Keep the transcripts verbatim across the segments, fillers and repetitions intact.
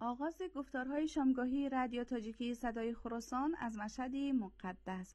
آغاز گفتارهای شامگاهی رادیو تاجیکی صدای خراسان از مشهدی مقدس.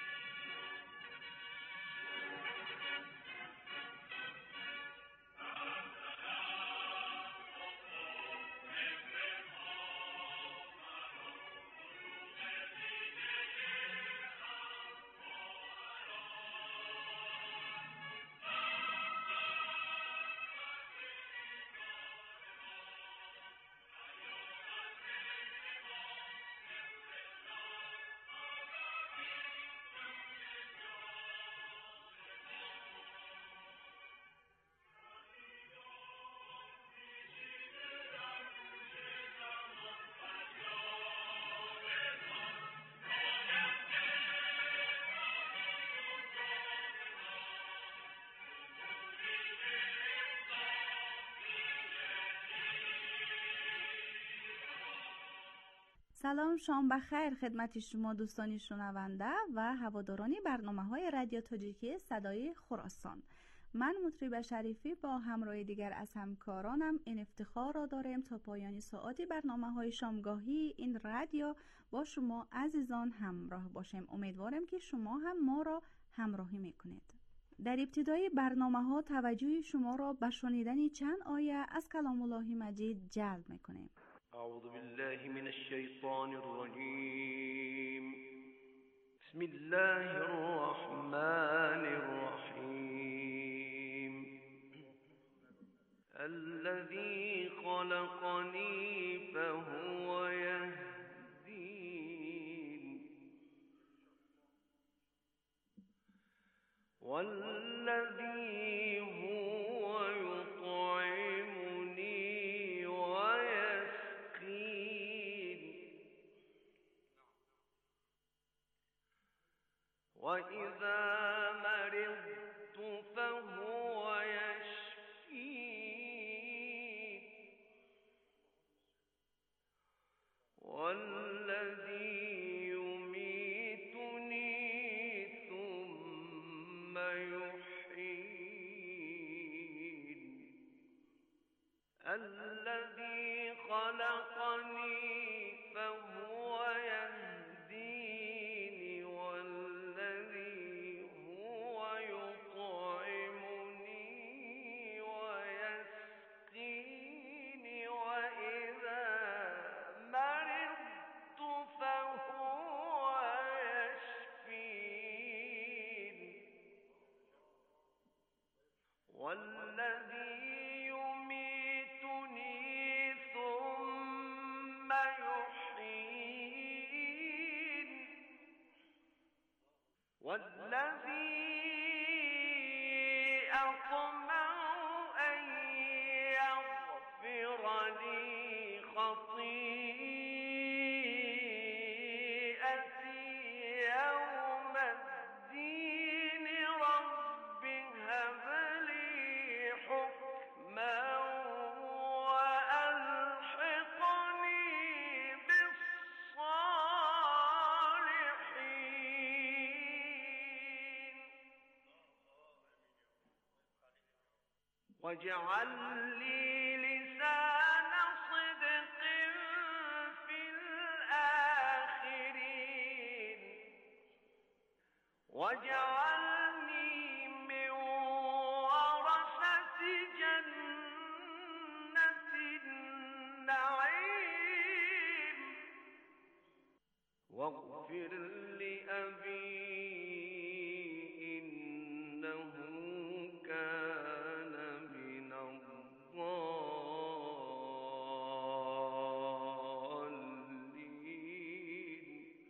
سلام، شام بخیر خدمت شما دوستان شنونده و هواداران برنامه‌های رادیو تاجیکی صدای خراسان. من مطرب شریفی با همراه دیگر از همکارانم این افتخار را داریم تا پایان ساعتی برنامه‌های شامگاهی این رادیو با شما عزیزان همراه باشیم. امیدوارم که شما هم ما را همراهی میکنید. در ابتدای برنامه‌ها توجه شما را به شنیدن چند آیه از کلام الله مجید جلب میکنیم. أعوذ بالله من الشيطان الرجيم. بسم الله الرحمن الرحيم. الذي خلقني فهو يهدين والذي هو يطعمني وإذا مرضت فهو يشفين والذي يميتني ثم يحيين الذي خلقني فهو يهدين والذي هو يطعمني ويسقين وإذا مرضت فهو يشفين والذي يميتني ثم يحيين والذي أطمع أن يغفر لي خطيئتي يوم الدين رب هب لي حكما وألحقني بالصالحين واجعل لي لسان صدق في الآخرين واجعلني من ورثة جنة النعيم واغفر لأبي إنه كان من الضالين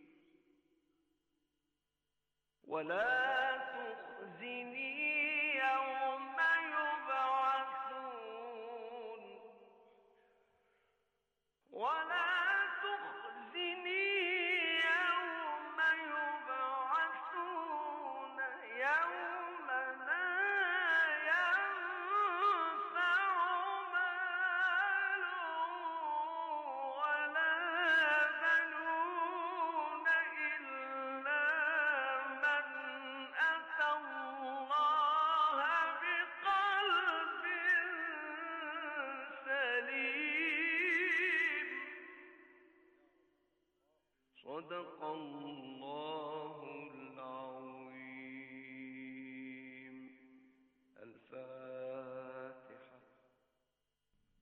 ولا تخزني يوم يبعثون ولا تخزني يوم يبعثون يوم لا ينفع مال ولا بنون إلا من أتى الله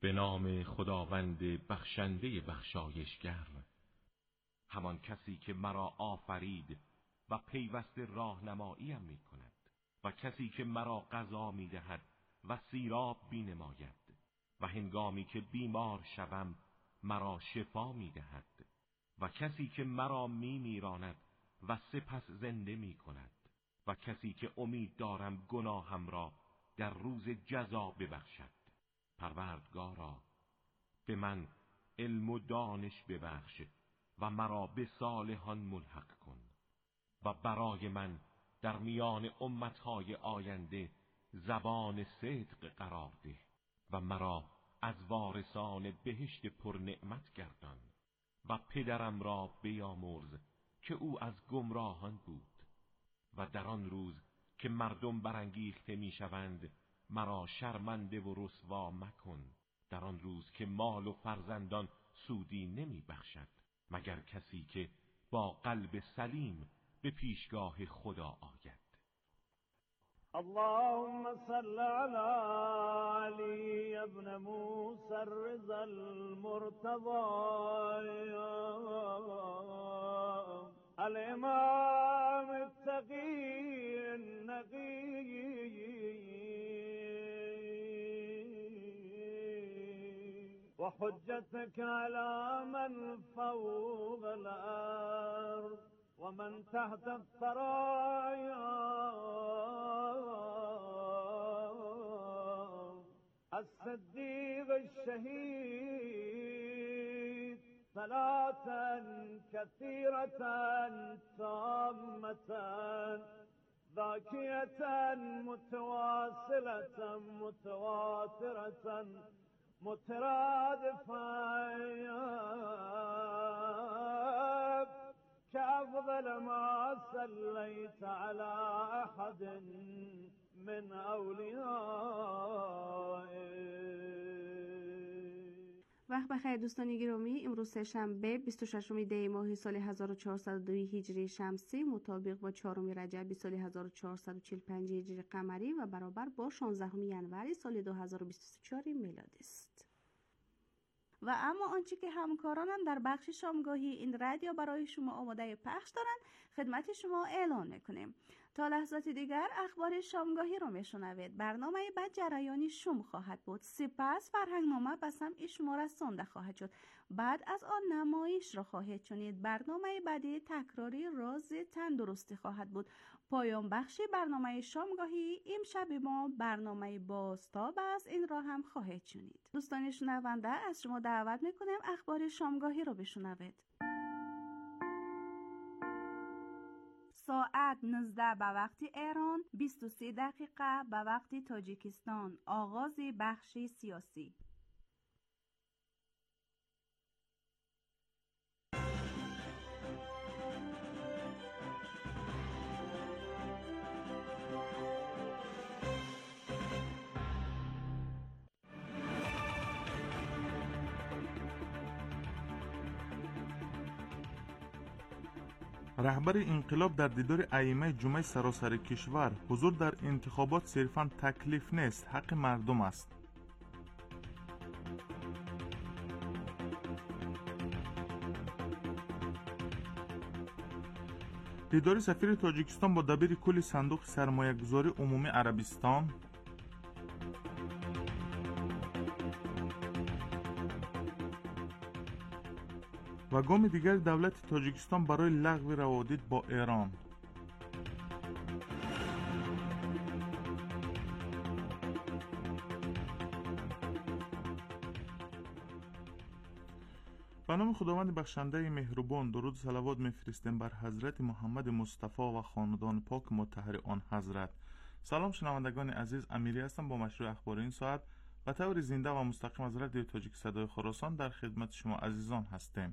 به نام خداوند بخشنده بخشایشگر، همان کسی که مرا آفرید و پیوسته راهنماییم می کند و کسی که مرا غذا می دهد و سیراب می نماید و هنگامی که بیمار شوم مرا شفا می دهد و کسی که مرا می میراند و سپس زنده می کند و کسی که امید دارم گناهم را در روز جزا ببخشد. پروردگارا به من علم و دانش ببخش و مرا به صالحان ملحق کن و برای من در میان امتهای آینده زبان صدق قرار ده و مرا از وارثان بهشت پر نعمت گردان و پدرم را بیامرز که او از گمراهان بود و در آن روز که مردم برانگیخته میشوند مرا شرمنده و رسوا مکن، در آن روز که مال و فرزندان سودی نمی بخشد مگر کسی که با قلب سلیم به پیشگاه خدا آید. اللهم صل على علي ابن موسى الرضا المرتضى الامام التقي النقي وحجتك على من فوق الارض ومن تحت الثرايا الصديق الشهيد صلاة كثيرة تامة ذاكية متواصلة متواترة مترادفة كأفضل ما صليت على أحد من أوليائك. وقت بخیر دوستان گرامی، امروز سه‌شنبه بیست و ششم دی ماه سال هزار و چهارصد و دو هجری شمسی مطابق با چهارم رجب سال هزار و چهارصد و چهل و پنج هجری قمری و برابر با شانزدهم ژانویه سال دو هزار و بیست و چهار میلادی است. و اما آنچه که همکارانم در بخش شامگاهی این رادیو برای شما آماده پخش دارند خدمت شما اعلان میکنیم. تا لحظات دیگر اخبار شامگاهی رو میشنوید. برنامه بعد جریانی شوم خواهد بود، سپس فرهنگنامه به سمع شما رسانده خواهد شد. بعد از آن نمایش را خواهید شنید. برنامه بعدی تکراری راز تندرستی خواهد بود. پایان بخش برنامه شامگاهی امشب ما برنامه بازتاب است، این را هم خواهید شنید. دوستان شنونده از شما دعوت میکنیم اخبار شامگاهی رو بشنوید. ساعت نوزده به وقت ایران، بیست و سه دقیقه به وقت تاجیکستان. آغاز بخش سیاسی. رهبر انقلاب در دیدار ائمه جمعه سراسر کشور: حضور در انتخابات صرفاً تکلیف نیست، حق مردم است. دیدار سفیر تاجیکستان با دبیر کل صندوق سرمایه‌گذاری عمومی عربستان. و گام دیگر دولت تاجیکستان برای لغو روابط با ایران. به نام خداوند بخشنده مهربان، درود و صلوات میفرستیم بر حضرت محمد مصطفی و خاندان پاک مطهر آن حضرت. سلام شنوندگان عزیز، امیری هستم با مشروع اخبار این ساعت و طور زنده و مستقیم از رادیو تاجیک صدای خراسان در خدمت شما عزیزان هستیم.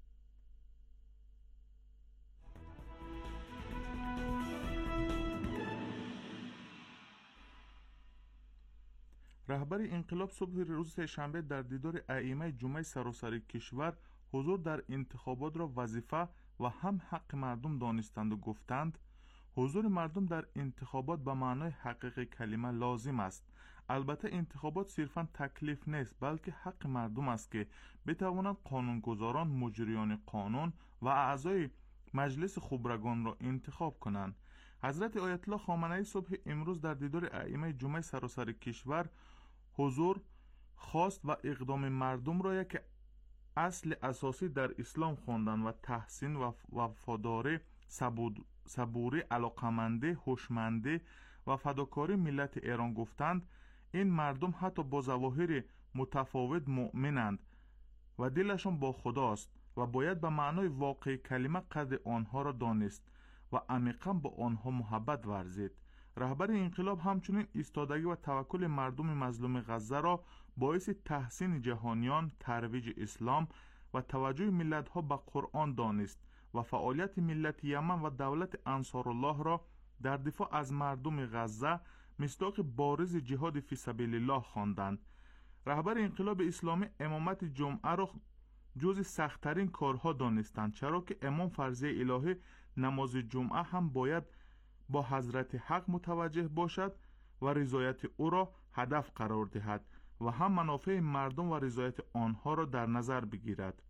رهبر انقلاب صبح روز سه‌شنبه در دیدار ائمه جمعه سراسر کشور حضور در انتخابات را وظیفه و هم حق مردم دانستند و گفتند حضور مردم در انتخابات به معنای حقیقی کلمه لازم است. البته انتخابات صرفاً تکلیف نیست، بلکه حق مردم است که بتوانند قانونگذاران، مجریان قانون و اعضای مجلس خبرگان را انتخاب کنند. حضرت آیت الله خامنه‌ای صبح امروز در دیدار ائمه جمعه سراسر کشور حضور خواست و اقدام مردم را یک اصل اساسی در اسلام خواندند و تحسین و وفاداری، صبوری، علاقمندی، هوشمندی و فداکاری ملت ایران گفتند. این مردم حتی با ظواهر متفاوت مؤمنند و دلشان با خداست و باید به معنای واقعی کلمه قدر آنها را دانست و عمیقاً با آنها محبت ورزید. رهبر انقلاب همچنین ایستادگی و توکل مردم مظلوم غزه را باعث تحسین جهانیان، ترویج اسلام و توجه ملت‌ها به قرآن دانست و فعالیت ملت یمن و دولت انصارالله را در دفاع از مردم غزه مصداق بارز جهاد فی سبیل الله خواندند. رهبر انقلاب اسلامی امامت جمعه را جز سخت‌ترین کارها دانستند، چرا که امام فرضیه الهی نماز جمعه هم باید با حضرت حق متوجه باشد و رضایت او را هدف قرار دهد و هم منافع مردم و رضایت آنها را در نظر بگیرد.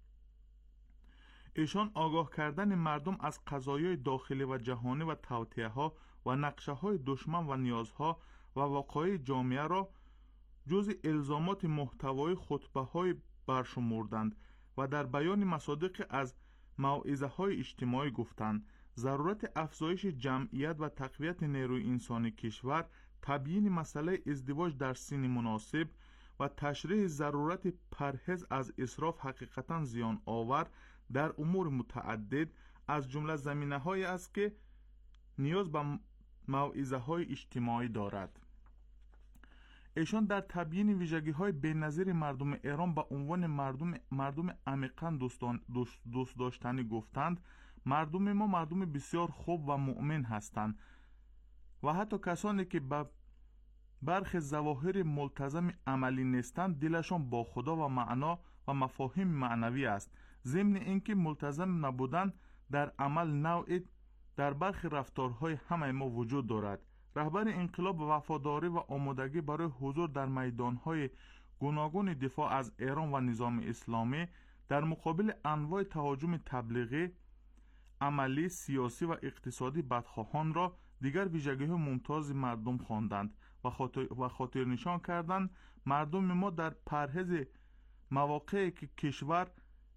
ایشان آگاه کردن مردم از قضایای داخلی و جهانی و توطئه ها و نقشه های دشمن و نیازها و واقعی جامعه را جز الزامات محتوای خطبه های برشمردند و در بیان مصادیق از موعظه های اجتماعی گفتند. ضرورت افزایش جمعیت و تقویت نیروی انسانی کشور، تبیین مسئله ازدواج در سن مناسب و تشریح ضرورت پرهیز از اسراف حقیقتاً زیان آور در امور متعدد از جمله زمینه‌هایی است که نیاز به موعظه های اجتماعی دارد. ایشان در تبیین ویژگی‌های بی‌نظیر مردم ایران به عنوان مردم مردم عمیقاً دوستان دوست, دوست داشتنی گفتند. مردم ما مردم بسیار خوب و مؤمن هستند و حتی کسانی که به برخی ظواهر ملتزم عملی نیستند دلشان با خدا و معنا و مفاهیم معنوی است. ضمن اینکه ملتزم نبودن در عمل نوعی در برخی رفتارهای همه ما وجود دارد. رهبر انقلاب وفاداری و آمادگی برای حضور در میدانهای گوناگون دفاع از ایران و نظام اسلامی در مقابل انواع تهاجم تبلیغی، عملی، سیاسی و اقتصادی بدخواهان را دیگر ویژگی‌های ممتاز مردم خواندند و خاطر, و خاطر نشان کردند مردم ما در پرهیز مواقعی که کشور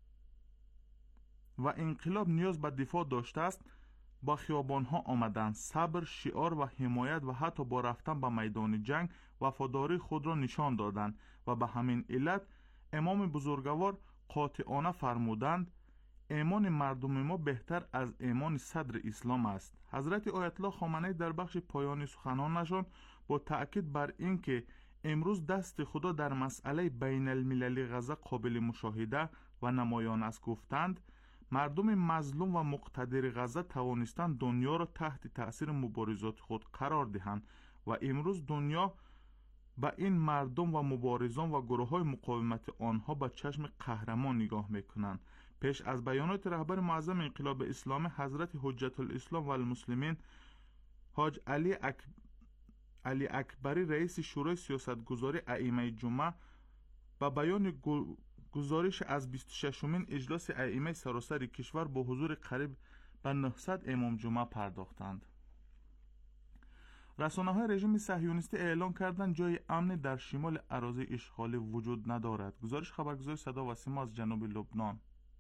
و انقلاب نیاز به دفاع داشته است با خیابان‌ها آمدند. صبر، شعار و حمایت و حتی با رفتن به میدان جنگ وفاداری خود را نشان دادند و به همین علت امام بزرگوار قاطعانه فرمودند ایمان مردم ما بهتر از ایمان صدر اسلام است. حضرت آیت الله خامنه‌ای در بخش پایانی سخنانشان با تأکید بر این که امروز دست خدا در مسئله بین المللی غزه قابل مشاهده و نمایان است گفتند مردم مظلوم و مقتدر غزه توانستند دنیا را تحت تأثیر مبارزات خود قرار دهند و امروز دنیا به این مردم و مبارزان و گروه های مقاومت آنها با چشم قهرمان نگاه میکنند. پیش از بیانات رهبر معظم انقلاب اسلامی حضرت حجت الاسلام و المسلمین حاج علی, اک... علی اکبری رئیس شورای سیاستگزاری ائمه جمعه با بیان گو... گزارش از بیست و ششمین اجلاس ائمه سراسر کشور با حضور قریب به نهصد امام جمعه پرداختند. رسانه‌های رژیم صهیونیستی اعلام کردند جای امنی در شمال اراضی اشغالی وجود ندارد. گزارش خبرگزاری صدا و سیما از جنوب لبنان.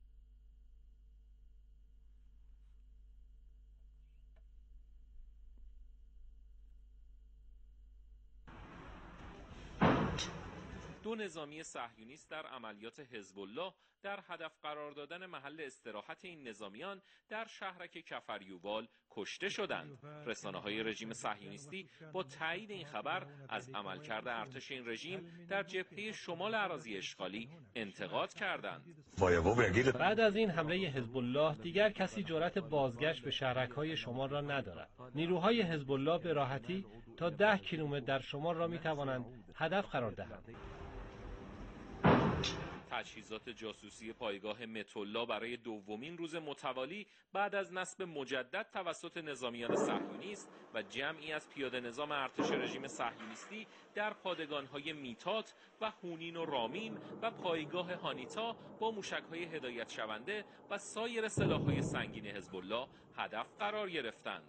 دو نظامی صهیونیست در عملیات حزب الله در هدف قرار دادن محل استراحت این نظامیان در شهرک کفریوال کشته شدند. رسانه‌های رژیم صهیونیستی با تایید این خبر از عملکرد ارتش این رژیم در جبهه شمال اراضی اشغالی انتقاد کردند. بعد از این حمله حزب الله دیگر کسی جرأت بازگشت به شهرک‌های شمال را ندارد. نیروهای حزب الله به راحتی تا ده کیلومتر در شمال را می‌توانند هدف قرار دهند. تجهیزات جاسوسی پایگاه متولا برای دومین روز متوالی بعد از نصب مجدد توسط نظامیان صهیونیست و جمعی از پیاده نظام ارتش رژیم صهیونیستی در پادگان‌های میتات و هونین و رامین و پایگاه هانیتا با موشک‌های هدایت شونده و سایر سلاح‌های سنگین حزب الله هدف قرار گرفتند.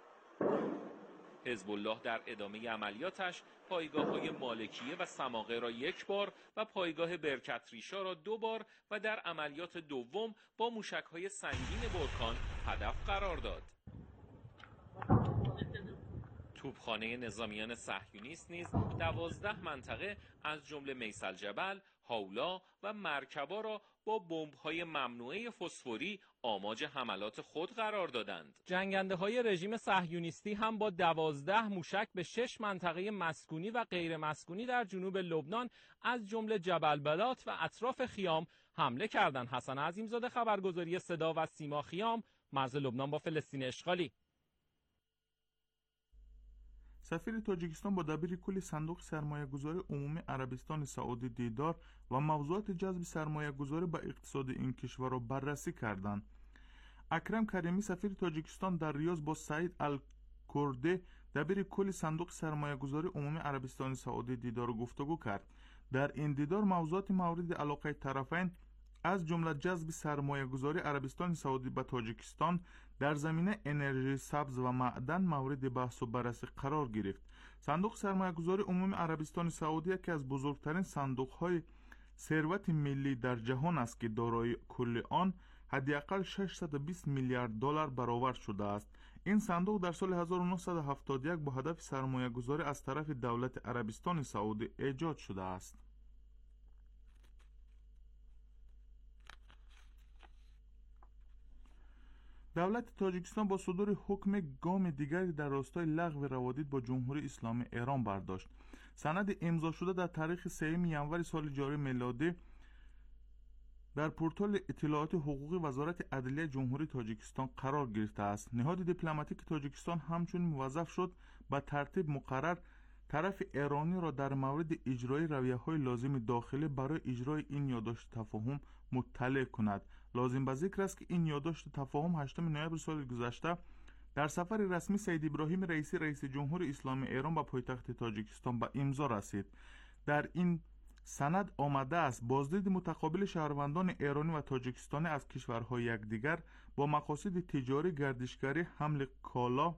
حزب الله در ادامه عملیاتش پایگاه‌های مالکیه و سماقه را یک بار و پایگاه برکت ریشا را دو بار و در عملیات دوم با موشک‌های سنگین برکان هدف قرار داد. توپخانه نظامیان صهیونیست نیز دوازده منطقه از جمله میسل جبل، هاولا و مرکبا را با بمب‌های ممنوعه فسفوری آماج حملات خود قرار دادند. جنگنده‌های رژیم صهیونیستی هم با دوازده موشک به شش منطقه مسکونی و غیر مسکونی در جنوب لبنان از جمله جبل بلات و اطراف خیام حمله کردند. حسن عظیمزاده، خبرگزاری صدا و سیما، خیام، مرز لبنان با فلسطین اشغالی. سفیر تاجیکستان با دبیر کل صندوق سرمایه گذاری عمومی عربستان سعودی دیدار و موضوعات جذب سرمایه گذاری به اقتصاد این کشور را بررسی کردند. اکرم کریمی، سفیر تاجیکستان در ریاض، با سعید الکرده، دبیر کل صندوق سرمایه گذاری عمومی عربستان سعودی دیدار و گفتگو کرد. در این دیدار موضوعات مورد علاقه طرفین از جمله جذب سرمایه گذاری عربستان سعودی به تاجیکستان در زمینه انرژی سبز و معدن مورد بحث و بررسی قرار گرفت. صندوق سرمایه گذاری عمومی عربستان سعودی یکی از بزرگترین صندوق های ثروت ملی در جهان است که دارای کل آن حداقل ششصد و بیست میلیارد دلار برآورد شده است. این صندوق در سال هزار و نهصد و هفتاد و یک با هدف سرمایه گذاری از طرف دولت عربستان سعودی ایجاد شده است. دولت تاجیکستان با صدور حکم گام دیگری در راستای لغو روابط با جمهوری اسلامی ایران برداشت. سند امضا شده در تاریخ سوم ژانویه سال جاری میلادی در پورتال اطلاعات حقوقی وزارت عدلیه جمهوری تاجیکستان قرار گرفته است. نهاد دیپلماتیک تاجیکستان همچنین موظف شد به ترتیب مقرر طرف ایرانی را در مورد اجرای رویه‌های لازم داخلی برای اجرای این یادداشت تفاهم مطلع کند. لازم به ذکر است که این یادداشت تفاهم هشتم نوامبر سال گذشته در سفر رسمی سید ابراهیم رئیسی رئیس جمهور اسلامی ایران به پایتخت تاجیکستان به امضا رسید. در این سند آمده است بازدید متقابل شهروندان ایرانی و تاجیکستانی از کشورهای یکدیگر با مقاصد تجاری، گردشگری، حمل کالا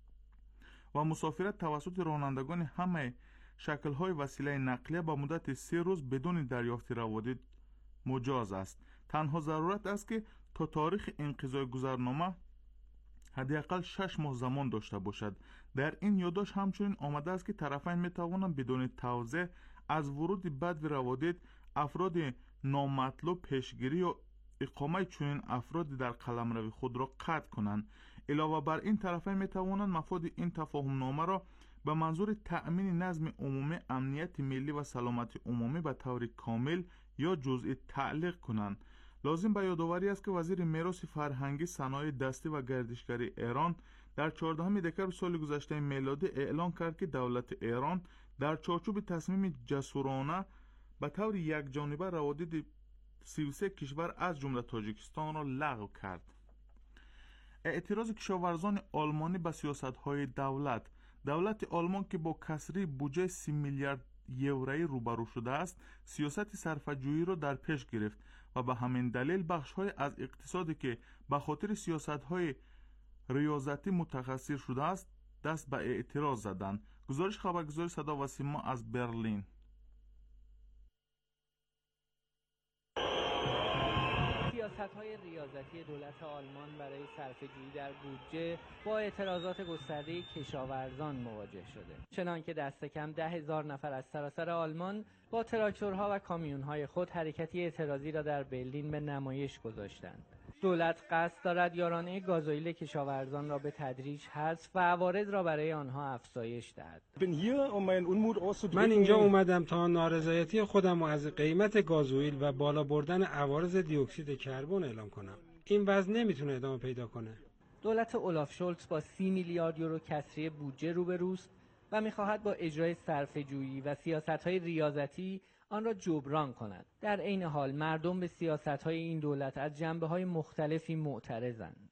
و مسافرت توسط رانندگان همه شکل‌های وسیله نقلیه با مدت سه روز بدون دریافت روادید مجاز است. تنها ضرورت است که تا تاریخ انقضای گذرنامه حداقل شش ماه زمان داشته باشد. در این یادداشت همچنین آمده است که طرفین میتوانند بدون توضیح از ورود بد و روادید افراد نامطلوب پیشگیری و اقامه چنین افراد در قلمرو خود را قطع کنند. علاوه بر این طرفین میتوانند مفاد این تفاهم نامه را به منظور تأمین نظم عمومی، امنیت ملی و سلامت عمومی به طور کامل یا جزئی تعلیق کنند. لازم به یادآوری است که وزیر میراث فرهنگی، صنایع دستی و گردشگری ایران در چهاردهم دکمبر سال گذشته میلادی اعلام کرد که دولت ایران در چارچوب تصمیم جسورانه به طور یکجانبه روادید سی و سه کشور از جمله تاجیکستان را لغو کرد. اعتراض کشاورزان آلمانی به سیاست‌های دولت. دولت آلمان که با کسری بودجه سی میلیارد یورویی روبرو شده است، سیاست صرفه‌جویی را در پیش گرفت و به همین دلیل بخش‌های از اقتصادی که به خاطر سیاست‌های ریاضتی متخثر شده است، دست به اعتراض زدند. گزارش خبرگزاری صدا و سیما از برلین. سیاست‌های ریاضتی دولت آلمان برای صرفه‌جویی در بودجه با اعتراضات گسترده کشاورزان مواجه شده، چنانکه دست کم ده هزار نفر از سراسر آلمان با تراکتورها و کامیون‌های خود حرکتی اعتراضی را در برلین به نمایش گذاشتند. دولت قصد دارد یارانه گازوئیل کشاورزان را به تدریج حذف و عوارض را برای آنها افزایش دهد. من اینجا اومدم تا نارضایتی خودم از قیمت گازوئیل و بالا بردن عوارض دی اکسید کربن اعلام کنم. این وضع نمیتونه ادامه پیدا کنه. دولت اولاف شولتز با سی میلیارد یورو کسری بودجه روبروست و میخواهد با اجرای صرفه‌جویی و سیاست‌های ریاضتی آن را جبران کند. در عین حال مردم به سیاست‌های این دولت از جنبه‌های مختلفی معترضند.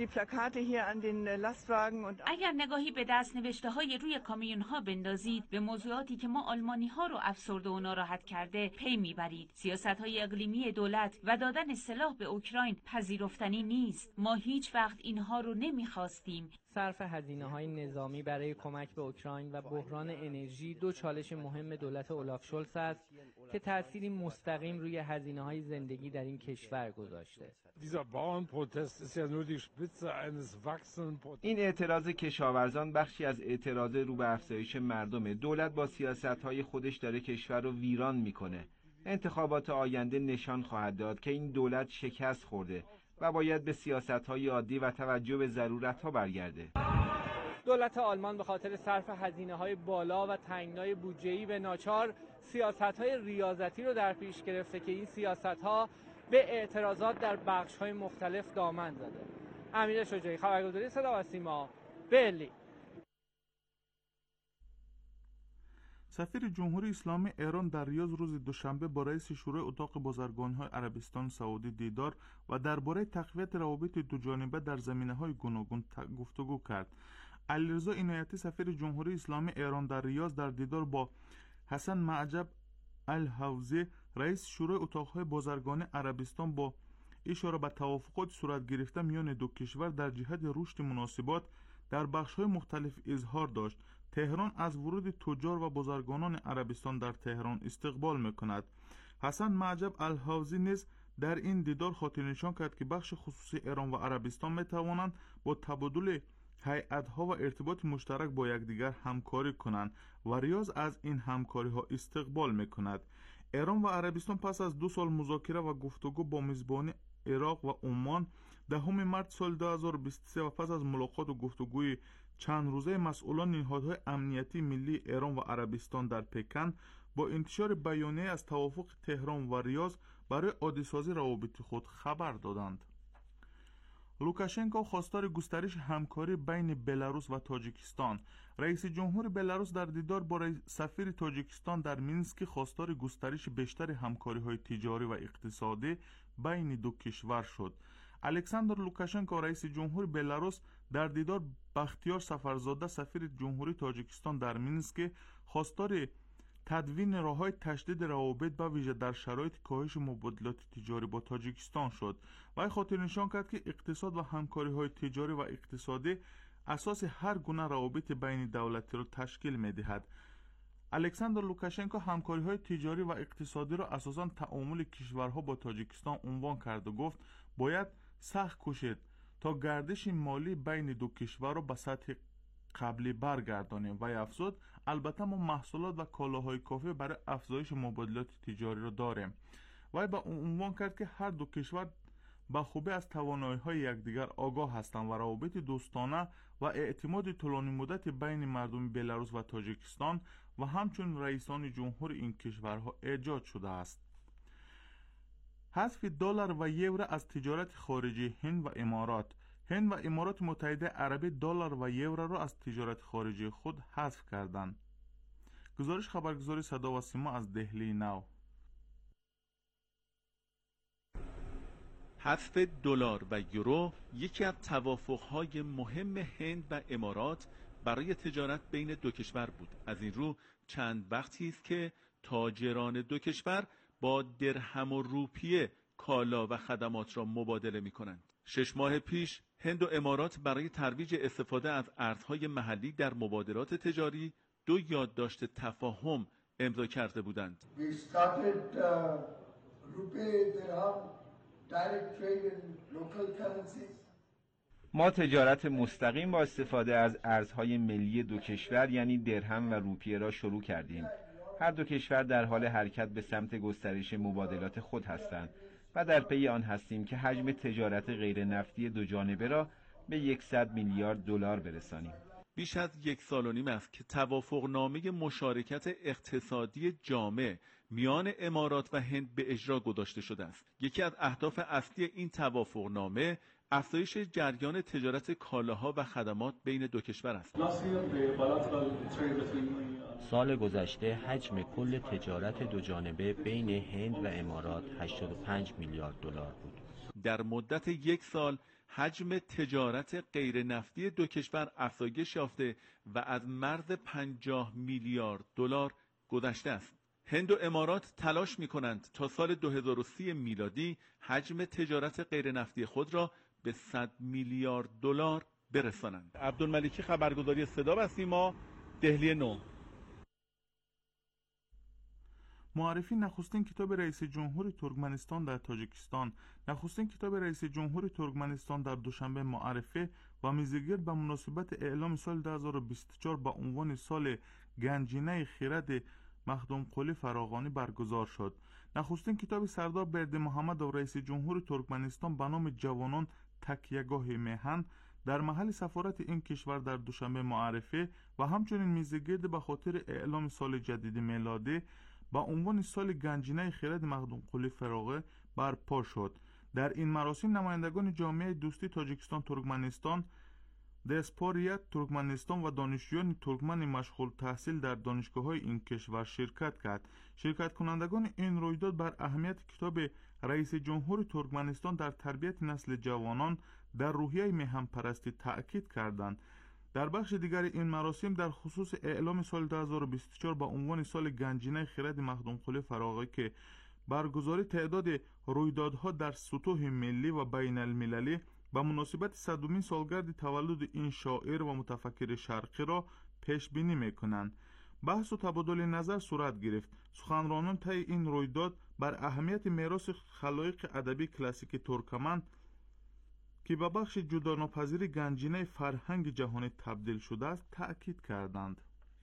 اگر نگاهی به دست‌نوشته‌های روی کامیون‌ها بندازید، به موضوعاتی که ما آلمانی‌ها رو افسرده و ناراحت کرده پی میبرید. سیاست‌های اقلیمی دولت و دادن سلاح به اوکراین پذیرفتنی نیست. ما هیچ وقت اینها رو نمی‌خواستیم. صرف هزینه‌های نظامی برای کمک به اوکراین و بحران انرژی دو چالش مهم دولت اولاف شولز است که تأثیری مستقیم روی هزینه‌های زندگی در این کشور گذاشته. این اعتراض کشاورزان بخشی از اعتراض رو به افزایش مردم. دولت با سیاست‌های خودش داره کشور رو ویران میکنه. انتخابات آینده نشان خواهد داد که این دولت شکست خورده و باید به سیاست‌های عادی و توجه به ضرورت‌ها برگرده. دولت آلمان به خاطر صرف هزینه‌های بالا و تنگنای بودجه‌ای به ناچار سیاست‌های ریاضتی رو در پیش گرفته که این سیاست‌ها به اعتراضات در بخش‌های مختلف دامن زده. امیر شجاعی، خبرگزاری صدا و سیما، برلین. سفیر جمهوری اسلامی ایران در ریاض روز دوشنبه با رئیس شورای اتاق بازرگانی‌های عربستان سعودی دیدار و درباره تقویت روابط دوجانبه در زمینه‌های گوناگون گفتگو کرد. علیرضا عنایتی، سفیر جمهوری اسلامی ایران در ریاض، در دیدار با حسن معجب الحوزی، رئیس شورای اتاق‌های بازرگانی عربستان، با اشاره به توافقات صورت گرفته میان دو کشور در جهت رشد مناسبات در بخش‌های مختلف اظهار داشت. تهران از ورود تجار و بازرگانان عربستان در تهران استقبال می‌کند. حسن معجب الحوزی نیز در این دیدار خاطر نشان کرد که بخش خصوصی ایران و عربستان می‌توانند با تبادل هیئت‌ها و ارتباط مشترک با یکدیگر همکاری کنند و ریاض از این همکاری‌ها استقبال می‌کند. ایران و عربستان پس از دو سال مذاکره و گفتگو با میزبانی عراق و عمان دهم مارس سال دو هزار و بیست و سه و پس از ملاقات و گفتگوی چند روزه مسئولان نهادهای امنیتی ملی ایران و عربستان در پکن، با انتشار بیانیه از توافق تهران و ریاض برای عادی‌سازی روابط خود خبر دادند. لوکاشنکو خواستار گسترش همکاری بین بلاروس و تاجیکستان. رئیس جمهور بلاروس در دیدار با سفیر تاجیکستان در مینسک خواستار گسترش بیشتر همکاری‌های تجاری و اقتصادی بین دو کشور شد. الکساندر لوکاشنکو، رئیس جمهور بلاروس، در دیدار بختیار سفرزاده، سفیر جمهوری تاجیکستان در مینسک، خواستار تدوین راه‌های تشدید روابط به ویژه در شرایط کاهش مبادلات تجاری با تاجیکستان شد. و خاطر نشان کرد که اقتصاد و همکاری‌های تجاری و اقتصادی اساس هر گونه روابط بین دولتی را تشکیل می‌دهد. الکساندر لوکاشنکو همکاری‌های تجاری و اقتصادی را اساساً تعامل کشورها با تاجیکستان عنوان کرد و گفت باید سخت کوشید تا گردش مالی بین دو کشور را به سطح قبلی برگردانیم. و افزود البته ما محصولات و کالاهای کافی برای افزایش مبادلات تجاری را داریم. و به عنوان کرد که هر دو کشور به خوبی از توانایی‌های یکدیگر آگاه هستند و روابط دوستانه و اعتماد طولانی مدت بین مردم بلاروس و تاجیکستان و همچنین رئیسان جمهور این کشورها ایجاد شده است. حذف دلار و یورو از تجارت خارجی هند و امارات. هند و امارات متحده عربی دلار و یورو را از تجارت خارجی خود حذف کردند. گزارش خبرگزاری صدا و سیما از دهلی نو. حذف دلار و یورو یکی از توافق‌های مهم هند و امارات برای تجارت بین دو کشور بود. از این رو چند وقتی است که تاجران دو کشور با درهم و روپیه کالا و خدمات را مبادله می‌کنند. شش ماه پیش هند و امارات برای ترویج استفاده از ارزهای محلی در مبادلات تجاری دو یادداشت تفاهم امضا کرده بودند. ما تجارت مستقیم با استفاده از ارزهای ملی دو کشور یعنی درهم و روپیه را شروع کردیم. هر دو کشور در حال حرکت به سمت گسترش مبادلات خود هستند و در پی آن هستیم که حجم تجارت غیر نفتی دو جانبه را به صد میلیارد دلار برسانیم. بیش از یک سال و نیم است که توافقنامه مشارکت اقتصادی جامع میان امارات و هند به اجرا گذاشته شده است. یکی از اهداف اصلی این توافقنامه افزایش جریان تجارت کالاها و خدمات بین دو کشور است. سال گذشته حجم کل تجارت دو جانبه بین هند و امارات هشتاد و پنج میلیارد دلار بود. در مدت یک سال حجم تجارت غیر نفتی دو کشور افزایش یافته و از مرز پنجاه میلیارد دلار گذشته است. هند و امارات تلاش می‌کنند تا سال دو هزار و سی میلادی حجم تجارت غیر نفتی خود را به صد میلیارد دلار برسانند. عبدالملیکی، خبرگزاری صدا و سیما، دهلی نو. معرفی نخستین کتاب رئیس جمهور ترکمنستان در تاجیکستان. نخستین کتاب رئیس جمهور ترکمنستان در دوشنبه معرفی و میزگرد به مناسبت اعلام سال دو هزار و بیست و چهار با عنوان سال گنجینه خرد مخدوم قلی فراغانی برگزار شد. نخستین کتاب سردار بردمحمد و رئیس جمهور ترکمنستان به نام جوانان تکیهگاه میهن در محل سفارت این کشور در دوشنبه معرفی و همچنین میزگرد به خاطر اعلام سال جدید میلادی با عنوان سال گنجینه خرد مخدوم قلی فراغه برپا شد. در این مراسم نمایندگان جامعه دوستی تاجیکستان ترکمنستان، دیاسپوریت ترکمنستان و دانشجویان ترکمن مشغول تحصیل در دانشگاه‌های این کشور شرکت کرد. شرکت کنندگان این رویداد بر اهمیت کتاب رئیس جمهور ترکمنستان در تربیت نسل جوانان در روحیه میهن پرستی تأکید کردند. در بخش دیگر این مراسم در خصوص اعلام سال دو هزار و بیست و چهار با عنوان سال گنجینه خرد مخدوم قلی فراغی که برگزاری تعداد رویدادها در سطوح ملی و بین المللی به مناسبت صدمین سالگرد تولد این شاعر و متفکر شرقی را پیش بینی میکنند. بحث و تبادل نظر صورت گرفت. سخنرانان طی این رویداد بر اهمیت میراث خلایق ادبی کلاسیک ترکمن که به بخش جداناپذیر گنجینه فرهنگ جهانی تبدیل شده است تأکید کردند.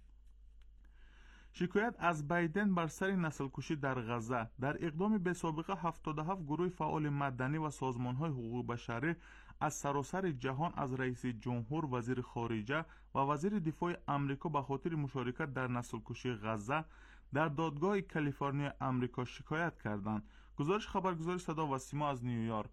شکایت از بایدن بر سر نسل کشی در غزه. در اقدام به سابقه هفتاد و هفت گروه فعال مدنی و سازمان‌های حقوق بشری از سراسر جهان از رئیس جمهور، وزیر خارجه و وزیر دفاع آمریکا به خاطر مشارکت در نسل کشی غزه در دادگاه کالیفرنیا آمریکا شکایت کردند. گزارش خبرگزاری صدا و سیما از نیویورک.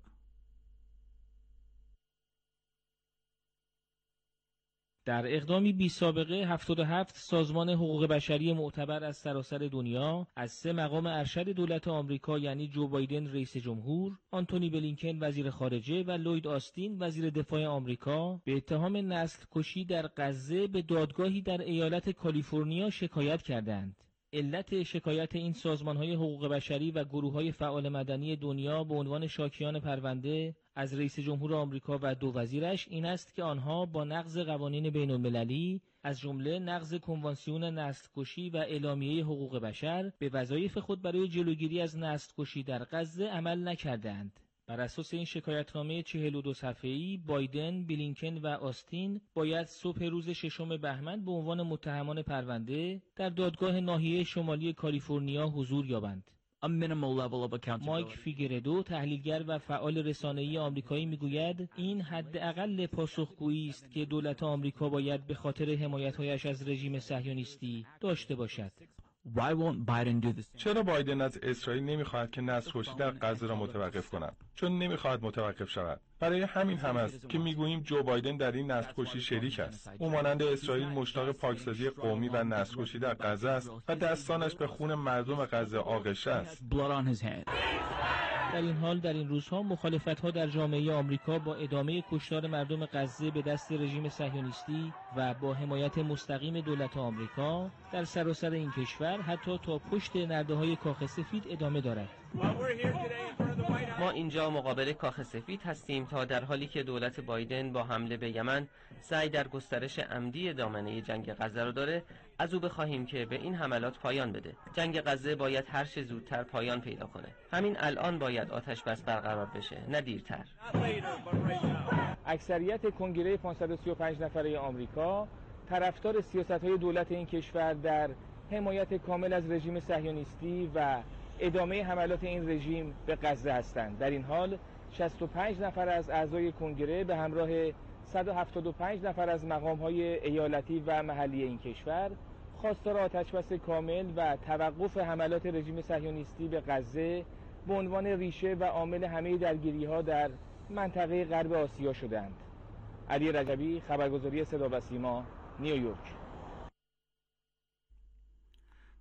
در اقدامی بی سابقه هفتاد و هفت سازمان حقوق بشری معتبر از سراسر دنیا از سه مقام ارشد دولت آمریکا یعنی جو بایدن رئیس جمهور، آنتونی بلینکن وزیر خارجه و لوید آستین وزیر دفاع آمریکا به اتهام نسل کشی در غزه به دادگاهی در ایالت کالیفرنیا شکایت کردند. علت شکایت این سازمان‌های حقوق بشری و گروه‌های فعال مدنی دنیا به عنوان شاکیان پرونده از رئیس جمهور آمریکا و دو وزیرش این است که آنها با نقض قوانین بین‌المللی از جمله نقض کنوانسیون نسل‌کشی و اعلامیه حقوق بشر به وظایف خود برای جلوگیری از نسل‌کشی در غزه عمل نکردند. بر اساس این شکایتنامه چهل و دو صفحه‌ای بایدن، بلینکن و آستین باید صبح روز ششم بهمن به عنوان متهمان پرونده در دادگاه ناحیه شمالی کالیفرنیا حضور یابند. مایک فیگردو تحلیلگر و فعال رسانه‌ای آمریکایی میگوید این حداقل پاسخگویی است که دولت آمریکا باید به خاطر حمایت‌هایش از رژیم صهیونیستی داشته باشد. چرا بایدن از اسرائیل نمیخواهد که نسل‌کشی در غزه را متوقف کند؟ چون نمیخواهد متوقف شود. برای همین هم است که میگوییم جو بایدن در این نسل‌کشی شریک است. او مانند اسرائیل مشتاق پاکسازی قومی و نسل‌کشی در غزه است و دستانش به خون مردم غزه آغشته است. در این حال در این روزها مخالفت‌ها در جامعه آمریکا با ادامه کشتار مردم غزه به دست رژیم صهیونیستی و با حمایت مستقیم دولت آمریکا در سراسر این کشور حتی تا پشت نرده‌های کاخ سفید ادامه دارد. ما اینجا مقابل کاخ سفید هستیم تا در حالی که دولت بایدن با حمله به یمن سعی در گسترش عمدی دامنه جنگ غزه را داره، از او بخواهیم که به این حملات پایان بده. جنگ غزه باید هر چه زودتر پایان پیدا کنه. همین الان باید آتش بس برقرار بشه، نه دیرتر. اکثریت کنگره پانصد و سی و پنج نفره آمریکا طرفدار سیاست‌های دولت این کشور در حمایت کامل از رژیم صهیونیستی و ادامه حملات این رژیم به غزه هستند. در این حال شصت و پنج نفر از اعضای کنگره به همراه صد و هفتاد و پنج نفر از مقام‌های ایالتی و محلی این کشور خواستار آتش‌بس کامل و توقف حملات رژیم صهیونیستی به غزه به عنوان ریشه و عامل همه درگیری‌ها در منطقه غرب آسیا شدند. علی رجبی، خبرگزاری صدا و سیما، نیویورک.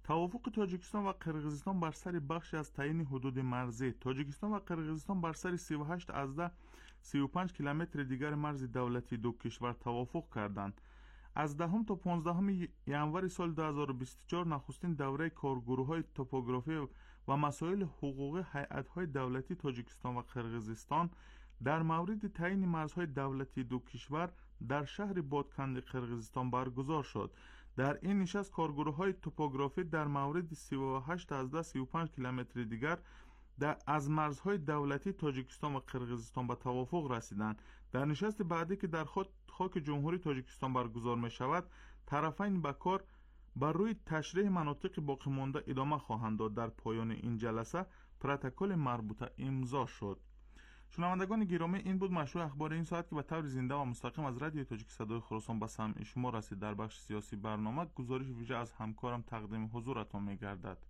توافق تاجیکستان و قرقیزستان بر سر بخشی از تعیین حدود مرزی. تاجیکستان و قرقیزستان بر سر سی و هشت از ده سی و پنج کیلومتر دیگر مرز دولتی دو کشور توافق کردند. از دهم تا پانزدهم ژانویه سال دو هزار و بیست و چهار نخستین دوره کارگروه‌های توپوگرافی و مسائل حقوقی هیئت‌های دولتی تاجیکستان و قرقیزستان در مورد تعیین مرزهای دولتی دو کشور در شهر بادکند قرقیزستان برگزار شد. در این نشست کارگروه‌های توپوگرافی در مورد سی و هشت از ده سی و پنج کیلومتر دیگر از مرزهای دولتی تاجیکستان و قرقیزستان به توافق رسیدند. در نشست بعدی که در خاک جمهوری تاجیکستان برگزار می شود، طرفین به کار بر روی تشریح مناطق باقی مانده ادامه خواهند داد. در پایان این جلسه پروتکل مربوطه امضا شد. شنوندگان گرامی، این بود مشروع اخبار این ساعت که به طور زنده و مستقیم از رادیو تاجیک صدای خراسان به سمع شما رسید. در بخش سیاسی برنامه گزارش ویژه از همکارم تقدیم حضورتان می گردد.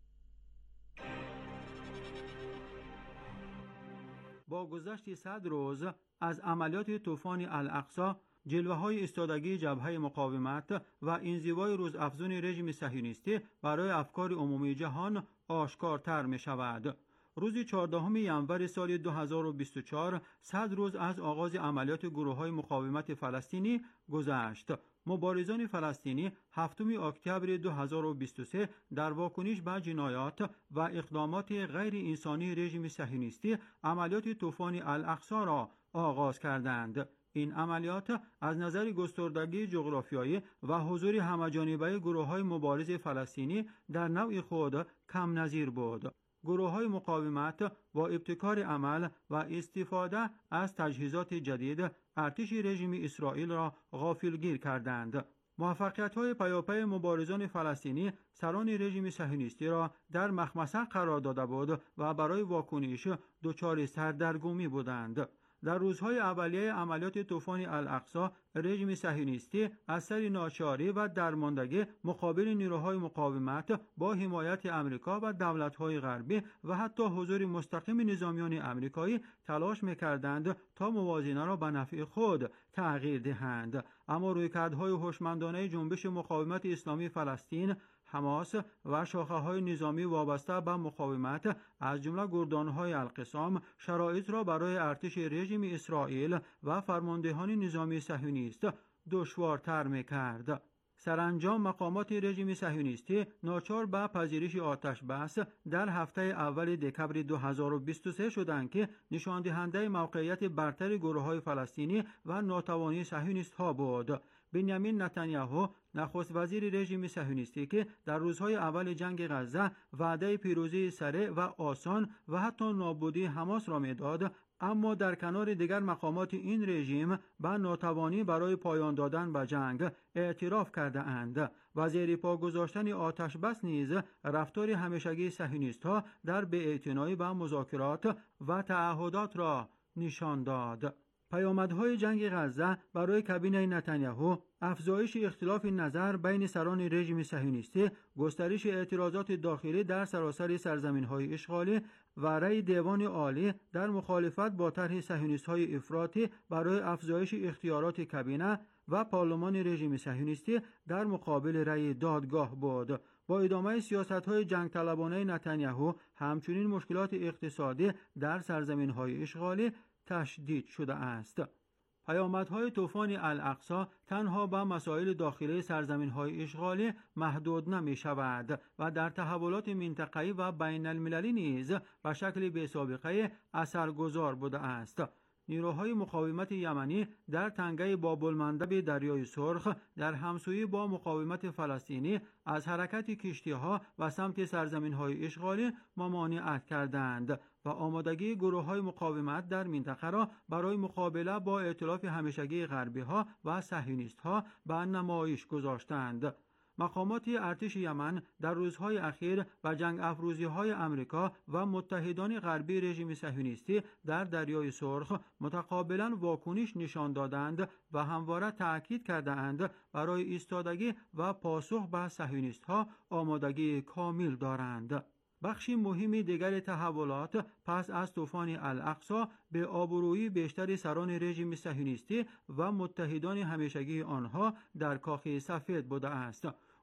با گذشت صد روز از عملیات طوفان الاقصی، جلوه‌های ایستادگی جبهه مقاومت و انزوای روزافزون رژیم صهیونیستی برای افکار عمومی جهان آشکارتر می شود. روز چهاردهم ژانویه سال دو هزار و بیست و چهار، صد روز از آغاز عملیات گروه‌های مقاومت فلسطینی گذشت. مبارزان فلسطینی هفتم اکتبر دو هزار و بیست و سه در واکنش به جنایات و اقدامات غیر انسانی رژیم صهیونیستی عملیات طوفان الاقصی را آغاز کردند. این عملیات از نظر گستردگی جغرافیایی و حضور همه‌جانبه گروه‌های مبارز فلسطینی در نوع خود کم نظیر بود. گروه‌های مقاومت با ابتکار عمل و استفاده از تجهیزات جدید ارتش رژیم اسرائیل را غافلگیر کردند. موفقیت‌های پیاپی مبارزان فلسطینی سران رژیم صهیونیستی را در مخمصه قرار داده بود و برای واکنش دچار سردرگمی بودند. در روزهای اولیه عملیات طوفان الاقصی، رژیم صهیونیستی از سر ناچاری و درماندگی مقابل نیروهای مقاومت با حمایت امریکا و دولت‌های غربی و حتی حضور مستقیم نظامیان امریکایی تلاش می‌کردند تا موازنه را به نفع خود تغییر دهند. اما رویکردهای هوشمندانه جنبش مقاومت اسلامی فلسطین، حماس و شاخه‌های نظامی وابسته به مقاومت از جمله گردانهای القسام شرایط را برای ارتش رژیم اسرائیل و فرماندهان نظامی صهیونیست دشوارتر می‌کرد. سرانجام مقامات رژیم صهیونیستی ناچار به پذیرش آتش بس در هفته اول دکمبر دو هزار و بیست و سه شدند که نشان دهنده موقعیت برتر گروه‌های فلسطینی و ناتوانی صهیونیست‌ها بود. بنیامین نتانیاهو نخست وزیر رژیم صهیونیستی که در روزهای اول جنگ غزه وعده پیروزی سریع و آسان و حتی نابودی حماس را میداد، اما در کنار دیگر مقامات این رژیم به ناتوانی برای پایان دادن به جنگ اعتراف کرده اند و زیر پا گذاشتن آتش بس نیز رفتار همیشگی صهیونیست‌ها در بی‌اعتنایی به مذاکرات و تعهدات را نشان داد. پیامدهای جنگ غزه برای کابینه نتانیاهو، افزایش اختلاف نظر بین سران رژیم صهیونیستی، گسترش اعتراضات داخلی در سراسر سرزمین‌های اشغالی و رأی دیوان عالی در مخالفت با طرح صهیونیست‌های افراطی برای افزایش اختیارات کابینه و پارلمان رژیم صهیونیستی در مقابل رأی دادگاه بود. با ادامه سیاست‌های جنگ طلبانه نتانیاهو، همچنین مشکلات اقتصادی در سرزمین‌های اشغالی تشدید شده است. پیامدهای طوفان الاقصی تنها به مسائل داخلی سرزمین‌های اشغالی محدود نمی‌شود و در تحولات منطقه‌ای و بین المللی نیز به شکل بی‌سابقه اثرگذار بوده است. نیروهای مقاومت یمنی در تنگه باب‌المندب دریای سرخ در همسویی با مقاومت فلسطینی از حرکت کشتی‌ها و سمت سرزمین‌های اشغالی ممانعت کردند و آمادگی گروه‌های مقاومت در منطقه را برای مقابله با ائتلاف همیشگی غربی‌ها و صهیونیست‌ها به نمایش گذاشتند. مقامات ارتش یمن در روزهای اخیر و جنگ افروزی‌های امریکا و متحدان غربی رژیم صهیونیستی در دریای سرخ متقابلاً واکنش نشان دادند و همواره تأکید کردند برای ایستادگی و پاسخ به صهیونیست‌ها آمادگی کامل دارند. بخشی مهمی دیگر تحولات پس از طوفان الاقصی به آبرویی بیشتر سران رژیم صهیونیستی و متحدان همیشگی آنها در کاخ سفید بوده است.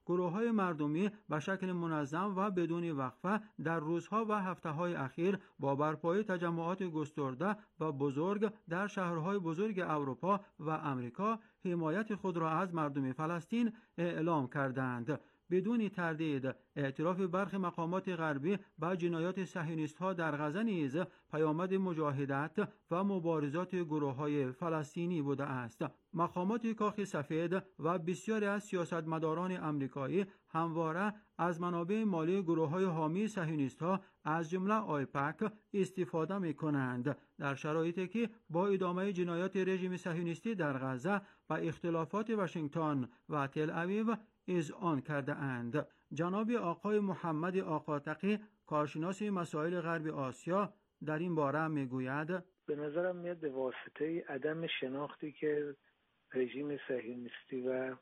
گروه‌های مردمی به شکل منظم و بدون وقفه در روزها و هفته‌های اخیر با برپایی تجمعات گسترده و بزرگ در شهرهای بزرگ اروپا و امریکا حمایت خود را از مردم فلسطین اعلام کردند. بدون تردید اعتراف برخی مقامات غربی به جنایات صهیونیست‌ها در غزه نیز پیامد مجاهدت و مبارزات گروه‌های فلسطینی بوده است. مقامات کاخ سفید و بسیاری از سیاستمداران آمریکایی همواره از منابع مالی گروه‌های حامی صهیونیست‌ها از جمله آیپک استفاده می‌کنند، در شرایطی که با ادامه جنایات رژیم صهیونیستی در غزه و اختلافات واشنگتن و تل اویو اذعان کرده اند. جناب آقای محمد آقاتقی، کارشناس مسائل غرب آسیا، در این باره میگوید: به نظرم میاد به واسطه عدم شناختی که رژیم صهیونیستی و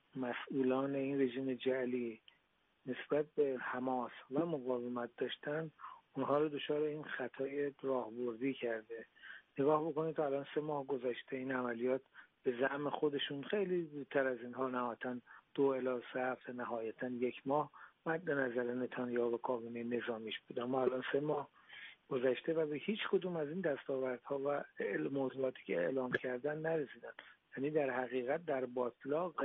مسئولان این رژیم جعلی نسبت به حماس و مقاومت داشتن، اونها رو دچار این خطای راهبردی کرده. نگاه بکنید تا الان سه ماه گذشته این عملیات به زعم خودشون خیلی زودتر از اینها، نهایتاً دو الی سه هفته، نهایتاً یک ماه مد نظر نتانیاهو و کابینه نظامیش بود. اما الان سه ماه گذشته و به هیچ کدوم از این دستاوردها و موضوعاتی که اعلام کردن نرسیدن. یعنی در حقیقت در باطلاق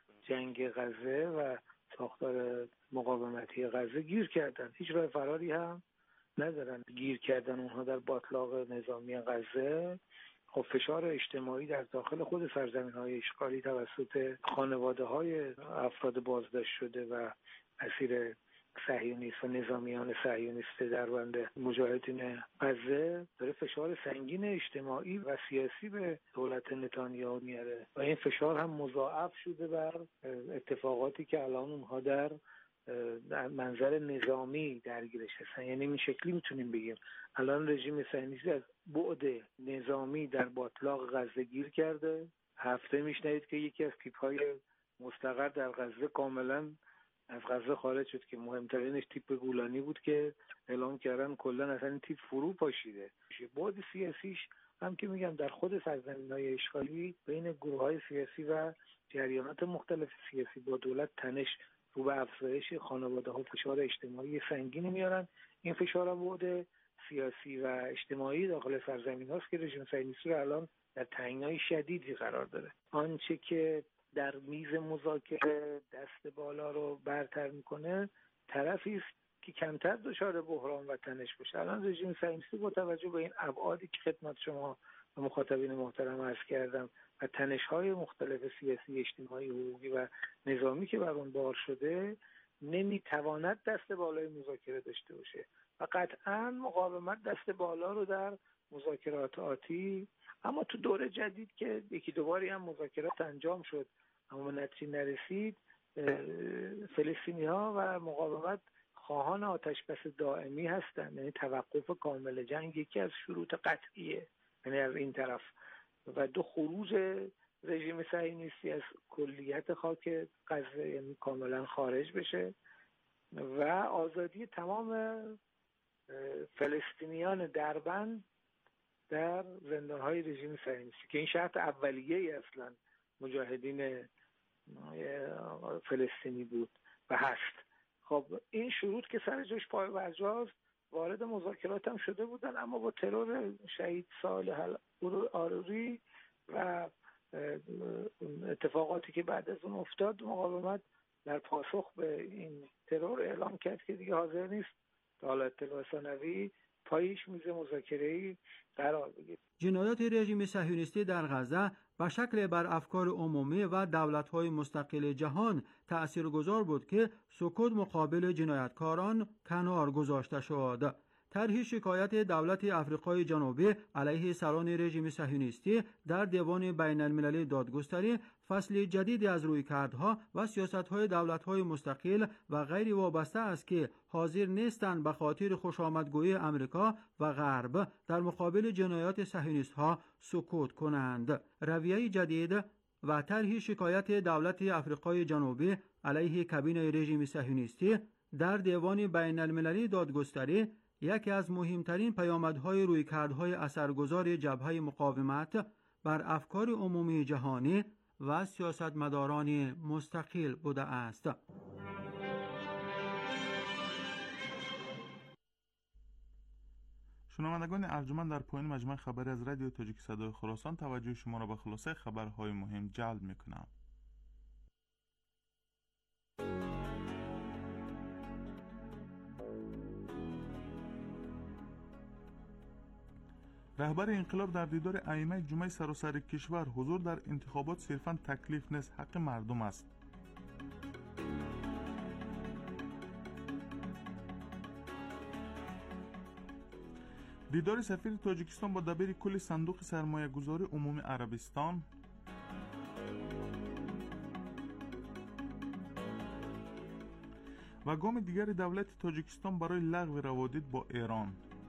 جنگ غزه و ساختار مقاومتی غزه گیر کردن، هیچ راه فراری هم ندارن. گیر کردن اونها در باطلاق نظامی غزه خب فشار اجتماعی در داخل خود سرزمین‌های اشغالی توسط خانواده‌های افراد بازداشت شده و اسیر صهیونیست و نظامیان صهیونیست در بند مجاهدین غزه داره فشار سنگین اجتماعی و سیاسی به دولت نتانیاهو میاره و این فشار هم مضاعف شده بر اتفاقاتی که الان اونها در در منظر نظامی درگیرش هستن. یعنی این شکلی میتونیم بگیم الان رژیم صهیونیستی از بعد نظامی در باطلاق غزه گیر کرده. هفته میشنوید که یکی از تیپ‌های مستقر در غزه کاملا از غزه خارج شد که مهمترینش تیپ گولانی بود که اعلام کردن کلا اصلا این تیپ فرو پاشیده. بعد سیاسیش هم که میگم در خود سرزمین‌های اشغالی بین گروه‌های سیاسی و جریانات مختلف سیاسی با دولت تنش رو به افزایش خانواده‌ها فشار اجتماعی سنگینی میارن. این فشار بعد سیاسی و اجتماعی داخل سرزمین هاست که رژیم صهیونیستی رو الان در تنگنای شدیدی قرار داره. آنچه که در میز مذاکره دست بالا رو برتر میکنه طرفی است که کمتر دچار بحران و تنش بشه. الان رژیم صهیونیستی با توجه به این ابعادی که خدمت شما و مخاطبین محترم عرض کردم و تنش‌های مختلف سیاسی، اجتماعی، حقوقی و نظامی که بر اون بار شده نمیتواند دست بالای مذاکره داشته باشه و قطعاً مقاومت دست بالا رو در مذاکرات آتی، اما تو دوره جدید که یکی دوباری هم مذاکرات انجام شد اما نتیجه نرسید، فلسطینی‌ها و مقاومت خواهان آتش‌بس دائمی هستند. یعنی توقف کامل جنگ یکی از شروط قطعیه، یعنی از این طرف، و دو خروج رژیم صهیونیستی از کلیت خاک غزه، یعنی کاملا خارج بشه، و آزادی تمام فلسطینیان دربند در زندان‌های رژیم صهیونیستی که این شرط اولیه اصلا مجاهدین فلسطینی بود و هست. خب این شروط که سر جاش پای برجاست وارد مذاکرات هم شده بودن، اما با ترور شهید صالح آروری و اتفاقاتی که بعد از اون افتاد، مقاومت در پاسخ به این ترور اعلام کرد که دیگه حاضر نیست تا حالا اطلاع ثانوی پایش میز مذاکره‌ای قرار بگیره. جنایات رژیم صهیونیستی در غزه به شکل بر افکار عمومی و دولت‌های مستقل جهان تأثیرگذار بود که سکوت مقابل جنایتکاران کنار گذاشته شد. طرح شکایت دولت آفریقای جنوبی علیه سران رژیم صهیونیستی در دیوان بین المللی دادگستری فصل جدیدی از رویکردها و سیاست‌های دولت‌های مستقل و غیر وابسته است که حاضر نیستند به خاطر خوشامدگویی آمریکا و غرب در مقابل جنایات صهیونیست‌ها سکوت کنند. رویه جدید و طرح شکایت دولت آفریقای جنوبی علیه کابینه رژیم صهیونیستی در دیوان بین المللی دادگستری یکی از مهمترین پیامدهای رویکردهای اثرگذار جبهه مقاومت بر افکار عمومی جهانی و سیاستمداران مستقل بوده است. شنوندگان ارجمند، در پایان مجموعه خبری از رادیو تاجیک صدای خراسان توجه شما را به خلاصه خبرهای مهم جلب می‌کنم. رهبر انقلاب در دیدار ائمه جمعه سراسر کشور: حضور در انتخابات صرفاً تکلیف نیست، حق مردم است. دیدار سفیر تاجیکستان با دبیر کل صندوق سرمایه گذاری عمومی عربستان. و گام دیگر دولت تاجیکستان برای لغو روابط با ایران.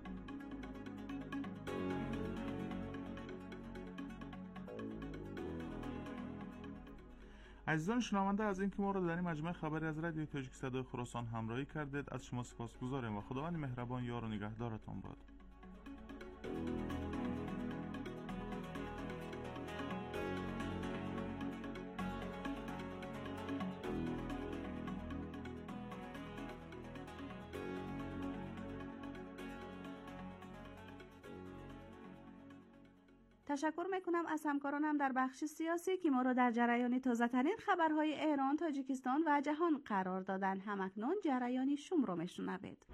عزیزان شنونده، از اینکه ما را در این مجموعه خبری از رادیو تاجیک صدای خراسان همراهی کردید از شما سپاسگزاریم و خداوند مهربان یار و نگهدارتان باد. تشکر میکنم از همکارانم در بخش سیاسی که ما را در جریان تازه‌ترین خبرهای ایران، تاجیکستان و جهان قرار دادن. همکنون جریان شوم را میشنوید.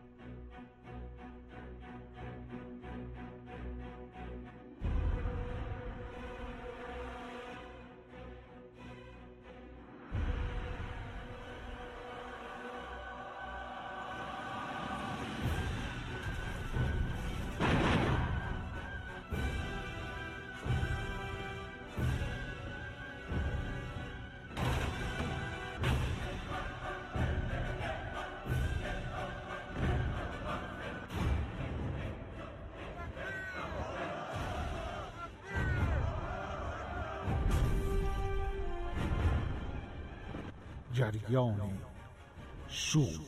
جریان شور،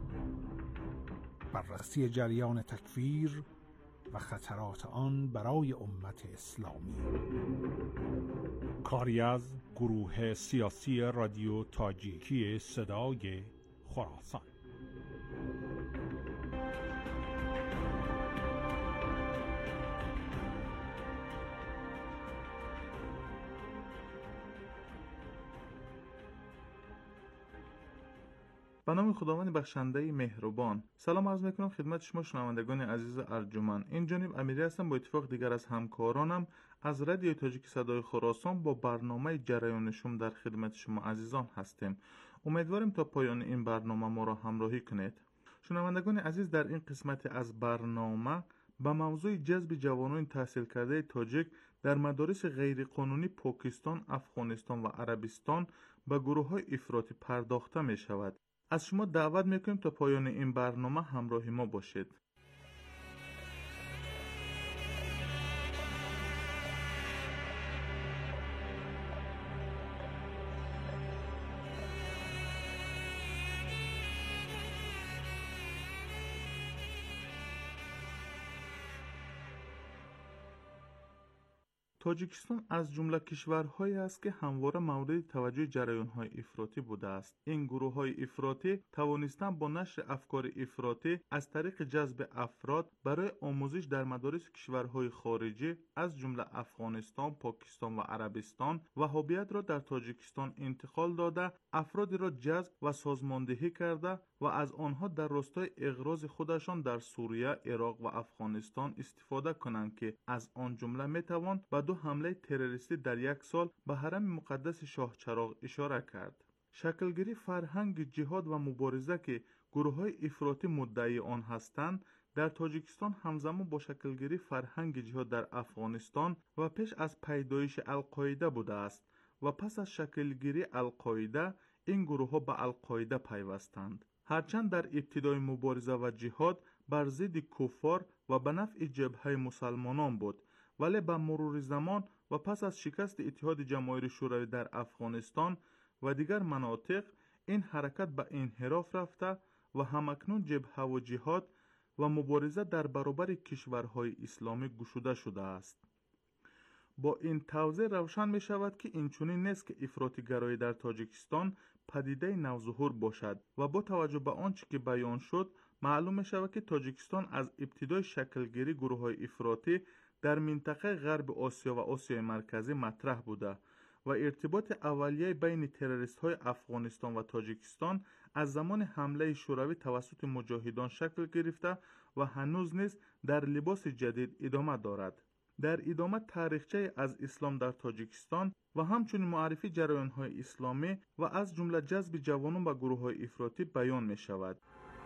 بررسی جریان تکفیر و خطرات آن برای امت اسلامی. کاری از گروه سیاسی رادیو تاجیکی صدای خراسان. به نام خداوند بخشنده مهربان. سلام عرض میکنم خدمت شما شنوندگان عزیز ارجمند. این جانب امیری هستم با اتفاق دیگر از همکارانم از رادیو تاجیک صدای خراسان با برنامه جریان شوم در خدمت شما عزیزان هستیم. امیدواریم تا پایان این برنامه ما را همراهی کنید. شنوندگان عزیز، در این قسمت از برنامه به موضوع جذب جوانان تحصیل کرده تاجیک در مدارس غیرقانونی پاکستان، افغانستان و عربستان به گروه‌های افراطی پرداخته می شود. از شما دعوت میکنیم تا پایان این برنامه همراه ما باشید. تاجیکستان از جمله کشورهایی است که همواره مورد توجه جریان‌های افراطی بوده است. این گروه‌های افراطی توانستند با نشر افکار افراطی از طریق جذب افراد برای آموزش در مدارس کشورهای خارجی از جمله افغانستان، پاکستان و عربستان وهابیت را در تاجیکستان انتقال داده، افرادی را جذب و سازماندهی کرده و از آنها در راستای اغراض خودشان در سوریه، عراق و افغانستان استفاده کنند که از آن جمله میتوان به دو حمله تروریستی در یک سال به حرم مقدس شاه چراغ اشاره کرد. شکلگیری فرهنگ جهاد و مبارزه که گروه‌های افراطی مدعی آن هستند در تاجیکستان همزمان با شکلگیری فرهنگ جهاد در افغانستان و پیش از پیدایش القاعده بوده است و پس از شکلگیری القاعده این گروه‌ها به القاعده پیوستند. هرچند در ابتدای مبارزه و جهاد بر ضد کفار و به نفع جبهه مسلمانان بود، ولی به مرور زمان و پس از شکست اتحاد جماهیر شوروی در افغانستان و دیگر مناطق این حرکت به انحراف رفته و همکنون جبهه و جهاد و مبارزه در برابر کشورهای اسلامی گشوده شده است. با این توضیح روشن می شود که اینچنین نیست که افراطی گرایی در تاجیکستان پدیده نوظهور باشد و با توجه به آنچه که بیان شد معلوم می شود که تاجیکستان از ابتدای شکلگیری گروه های افراطی در منطقه غرب آسیا و آسیای مرکزی مطرح بوده و ارتباط اولیه بین تروریست های افغانستان و تاجیکستان از زمان حمله شوروی توسط مجاهدان شکل گرفته و هنوز نیز در لباس جدید ادامه دارد. در ادامه تاریخچه از اسلام در تاجیکستان و همچنین معرفی جریان های اسلامی و از جمله جذب جوانان به گروه های افراطی بیان می شود.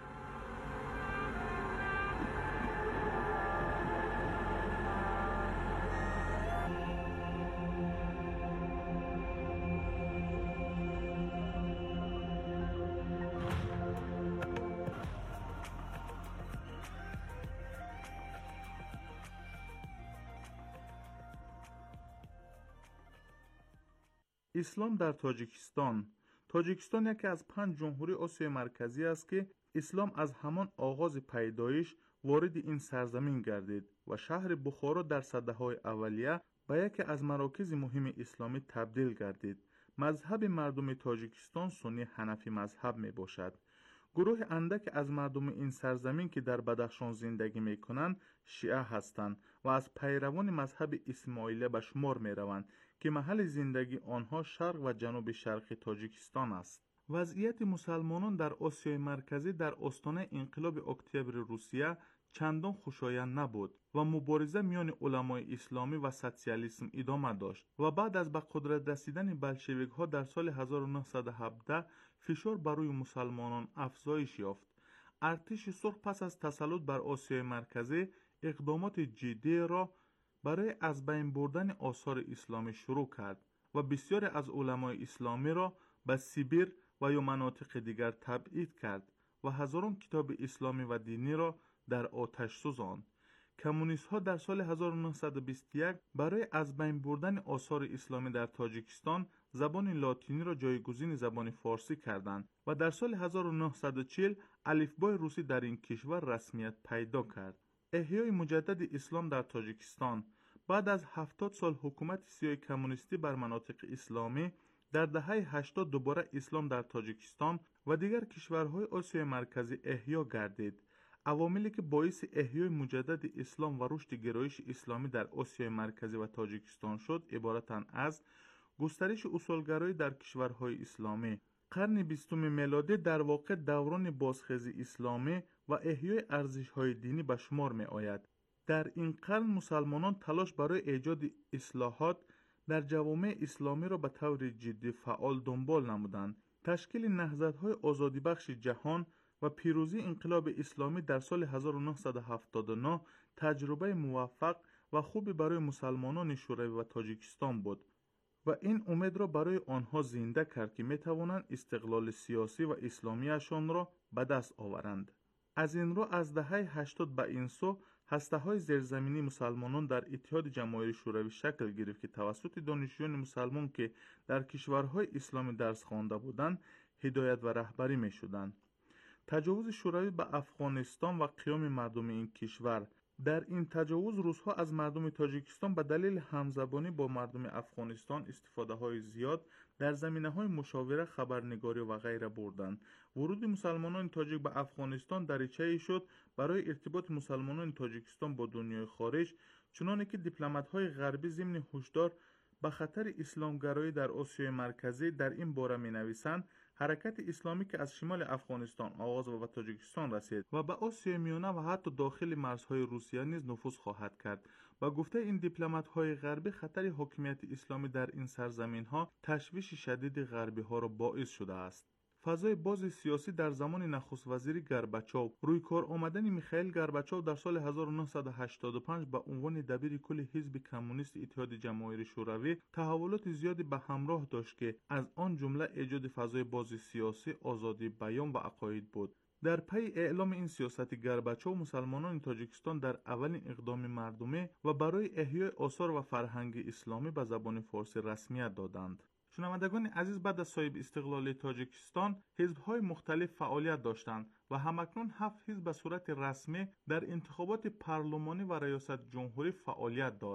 اسلام در تاجیکستان. تاجیکستان یکی از پنج جمهوری آسیای مرکزی است که اسلام از همان آغاز پیدایش وارد این سرزمین گردید و شهر بخارا در سده‌های اولیه به یکی از مراکز مهم اسلامی تبدیل گردید. مذهب مردم تاجیکستان سنی حنفی مذهب می باشد. گروه اندک از مردم این سرزمین که در بدخشان زندگی می کنند شیعه هستند و از پیروان مذهب اسماعیلیه به شمار می روند که محل زندگی آنها شرق و جنوب شرق تاجیکستان است. وضعیت مسلمانان در آسیای مرکزی در آستانه انقلاب اکتبر روسیه چندان خوشایند نبود و مبارزه میان علمای اسلامی و سوسیالیسم ادامه داشت و بعد از به قدرت رسیدن بلشویک ها در سال هزار و نهصد و هفده فشار بر روی مسلمانان افزایش یافت. ارتش سرخ پس از تسلط بر آسیای مرکزی اقدامات جدی را برای از بین بردن آثار اسلامی شروع کرد و بسیاری از علمای اسلامی را به سیبیر و یا مناطق دیگر تبعید کرد و هزاران کتاب اسلامی و دینی را در آتش سوزاند. کمونیست ها در سال هزار و نهصد و بیست و یک برای از بین بردن آثار اسلامی در تاجیکستان زبان لاتینی را جایگزین زبان فارسی کردند و در سال هزار و نهصد و چهل الفبای روسی در این کشور رسمیت پیدا کرد. احیای مجدد اسلام در تاجیکستان. بعد از هفتاد سال حکومت سیاه کمونیستی بر مناطق اسلامی، در دهه هشتاد دوباره اسلام در تاجیکستان و دیگر کشورهای آسیای مرکزی احیا گردید. عواملی که باعث احیای مجدد اسلام و رشد گرایش اسلامی در آسیای مرکزی و تاجیکستان شد عبارتند از گسترش اصولگرایی در کشورهای اسلامی. قرن بیستم میلادی در واقع دوران بازخیزی اسلامی و احیای ارزش‌های دینی به شمار می آید. در این قرن مسلمانان تلاش برای ایجاد اصلاحات در جوامع اسلامی را به طور جدی فعال دنبال نمودند. تشکیل نهضت‌های آزادی بخش جهان و پیروزی انقلاب اسلامی در سال هزار و نهصد و هفتاد و نه تجربه موفق و خوبی برای مسلمانان شوروی و تاجیکستان بود و این امید را برای آنها زنده کرد که می توانند استقلال سیاسی و اسلامیشان را به دست آورند. از این رو از دهه هشتاد به این سو هسته‌های زیرزمینی مسلمانان در اتحاد جماهیر شوروی شکل گرفت که توسط دانشجویان مسلمان که در کشورهای اسلامی درس خوانده بودند هدایت و رهبری می شدند. تجاوز شوروی به افغانستان و قیام مردم این کشور. در این تجاوز روس‌ها از مردم تاجیکستان به دلیل همزبانی با مردم افغانستان استفاده های زیاد در زمینه های مشاوره، خبرنگاری و غیره بردند. ورود مسلمانان تاجیک به افغانستان دریچه‌ای شد برای ارتباط مسلمانان تاجیکستان با دنیای خارج، چنانه که دیپلمات‌های غربی ضمن هشدار به خطر اسلامگرایی در آسیای مرکزی در این باره می‌نویسند حرکت اسلامی که از شمال افغانستان آغاز و به تاجیکستان رسید و به آسیای میانه و حتی داخل مرزهای روسیه نیز نفوذ خواهد کرد. با گفته این دیپلمات‌های غربی خطر حاکمیت اسلامی در این سرزمین‌ها تشویش شدید غربی‌ها را باعث شده است. فضای باز سیاسی در زمان نخست وزیر گرباچوف. روی کار آمدن میخائیل گرباچوف در سال هزار و نهصد و هشتاد و پنج به عنوان دبیر کل حزب کمونیست اتحاد جماهیر شوروی تحولات زیادی به همراه داشت که از آن جمله ایجاد فضای باز سیاسی، آزادی بیان و عقاید بود. در پی اعلام این سیاست گرباچوف مسلمانان تاجیکستان در اولین اقدام مردمی و برای احیای آثار و فرهنگ اسلامی به زبان فارسی رسمیت دادند. شنوندگان عزیز، بعد از صاحب استقلال تاجیکستان حزب‌های مختلف فعالیت داشتند و همکنون هفت حزب به صورت رسمی در انتخابات پارلمانی و ریاست جمهوری فعالیت دارند.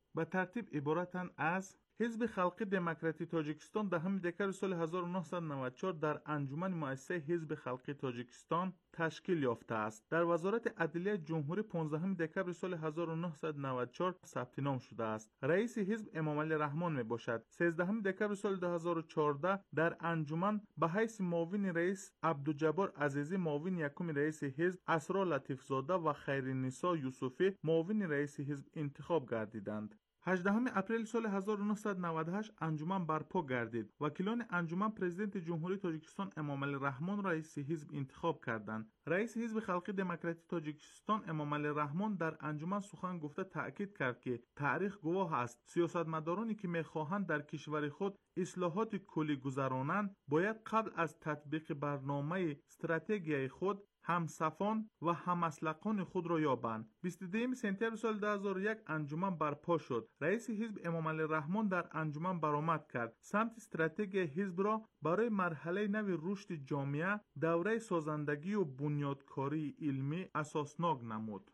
به ترتیب عبارتند از: حزب خلقی دموکراتی تاجیکستان دهم دکمبر سال هزار و نهصد و نود و چهار در انجمن مؤسسه حزب خلقی تاجیکستان تشکیل یافته است. در وزارت عدلیه جمهوری پانزدهم دکمبر سال هزار و نهصد و نود و چهار ثبت نام شده است. رئیس حزب امام علی رحمان می باشد. سیزدهم دکمبر سال دو هزار و چهارده در انجمن به حیث معاون رئیس عبدالجبار عزیزی معاون یکم رئیس حزب، اسرا لطیف زاده و خیرنسا یوسفی معاون رئیس حزب انتخاب گردیدند. هجدهم اپریل سال هزار و نهصد و نود و هشت انجمن برپا گردید. وکیلان انجمن پرزیدنت جمهوری تاجیکستان امام علی رحمان را رئیس حزب انتخاب کردند. رئیس حزب خلقی دموکراتی تاجیکستان امام علی رحمان در انجمن سخن گفته تأکید کرد که تاریخ گواه است سیاستمدارانی که می‌خواهند در کشور خود اصلاحات کلی گذرانند باید قبل از تطبیق برنامه استراتژی خود همصفان و هممسلکان خود را یابند. بیست و دوم سپتامبر سال دو هزار و یک انجمن برپا شد. رئیس حزب امام علی رحمان در انجمن برآمد کرد سمت استراتژی حزب را برای مرحله نو رشد جامعه دوره سازندگی و بنیادکاری علمی اساسناک نمود.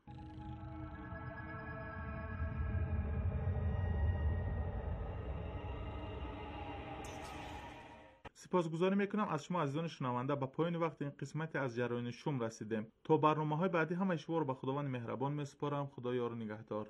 سپاسگزاری میکنم از شما عزیزان شنونده. به پایان وقت این قسمت از جراین شوم رسیدیم. تا برنامه‌های بعدی همه شما رو به خداوند مهربان میسپارم. خدا یار و نگهدار.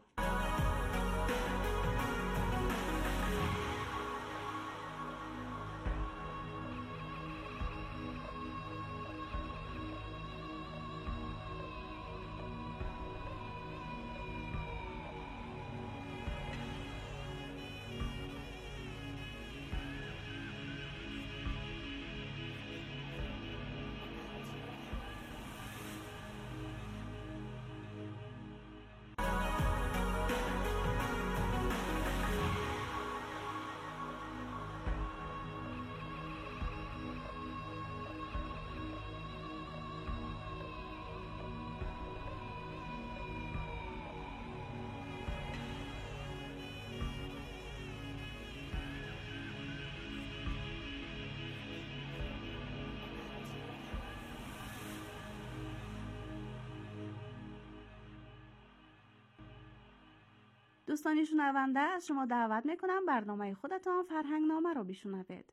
دوستانی شنونده، از شما دعوت میکنم برنامه خودتان فرهنگ نامه را بشنوید.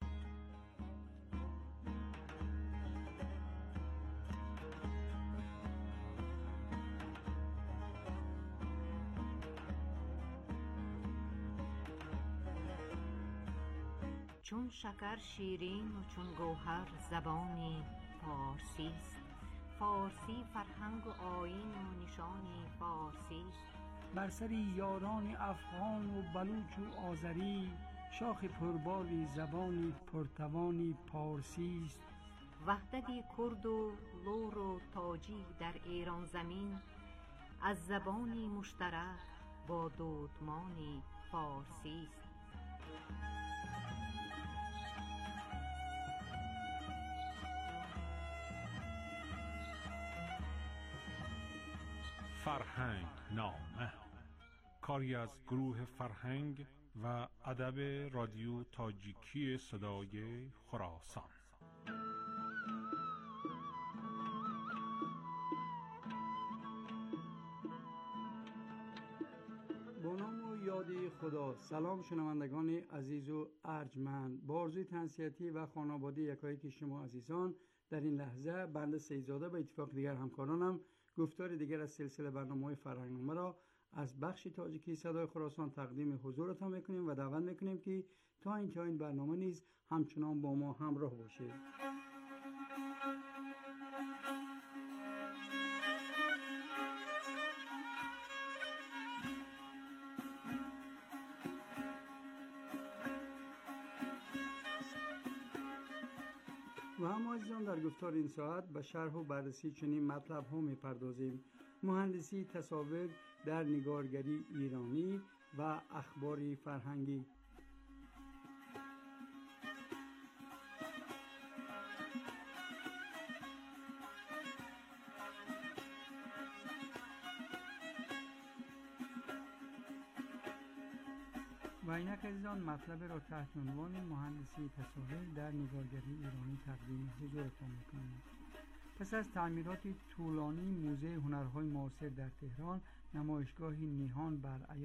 چون شکر شیرین و چون گوهر زبانی فارسی است. فارسی فرهنگ و آیین و نشانی فارسی است. بر سر یاران افغان و بلوچ و آذری شاخ پرباری زبانی پرتوانی پارسی است. وحدت کرد و لور و تاجی در ایران زمین از زبانی مشترک با دودمانی فارسی است. فرهنگ نامه، کاری از گروه فرهنگ و ادب رادیو تاجیکی صدای خراسان. با نام و یاد خدا. سلام شنوندگان عزیز و ارجمند. با آرزوی تنصیحاتی و خانواده یکایک شما عزیزان در این لحظه بنده سیدزاده به اتفاق دیگر همکارانم گفتار دیگر از سلسله برنامه‌های فرهنگنامه را از بخش تاجیکی صدای خراسان تقدیم حضورتان میکنیم و دعوت میکنیم که تا انتهای این برنامه نیز همچنان با ما همراه باشید. و هم عزیزان در گفتار این ساعت به شرح و بررسی چنین مطلب ها میپردازیم: مهندسی تصاویر در نگارگری ایرانی و اخباری فرهنگی. و اینک عزیزان مطلب را تحت عنوان مهندسی تصاویر در نگارگری ایرانی تقدیم حضورتان میکنیم. پس از تعمیرات طولانی موزه هنرهای معاصر در تهران، نمایشگاه نیهان بر عیان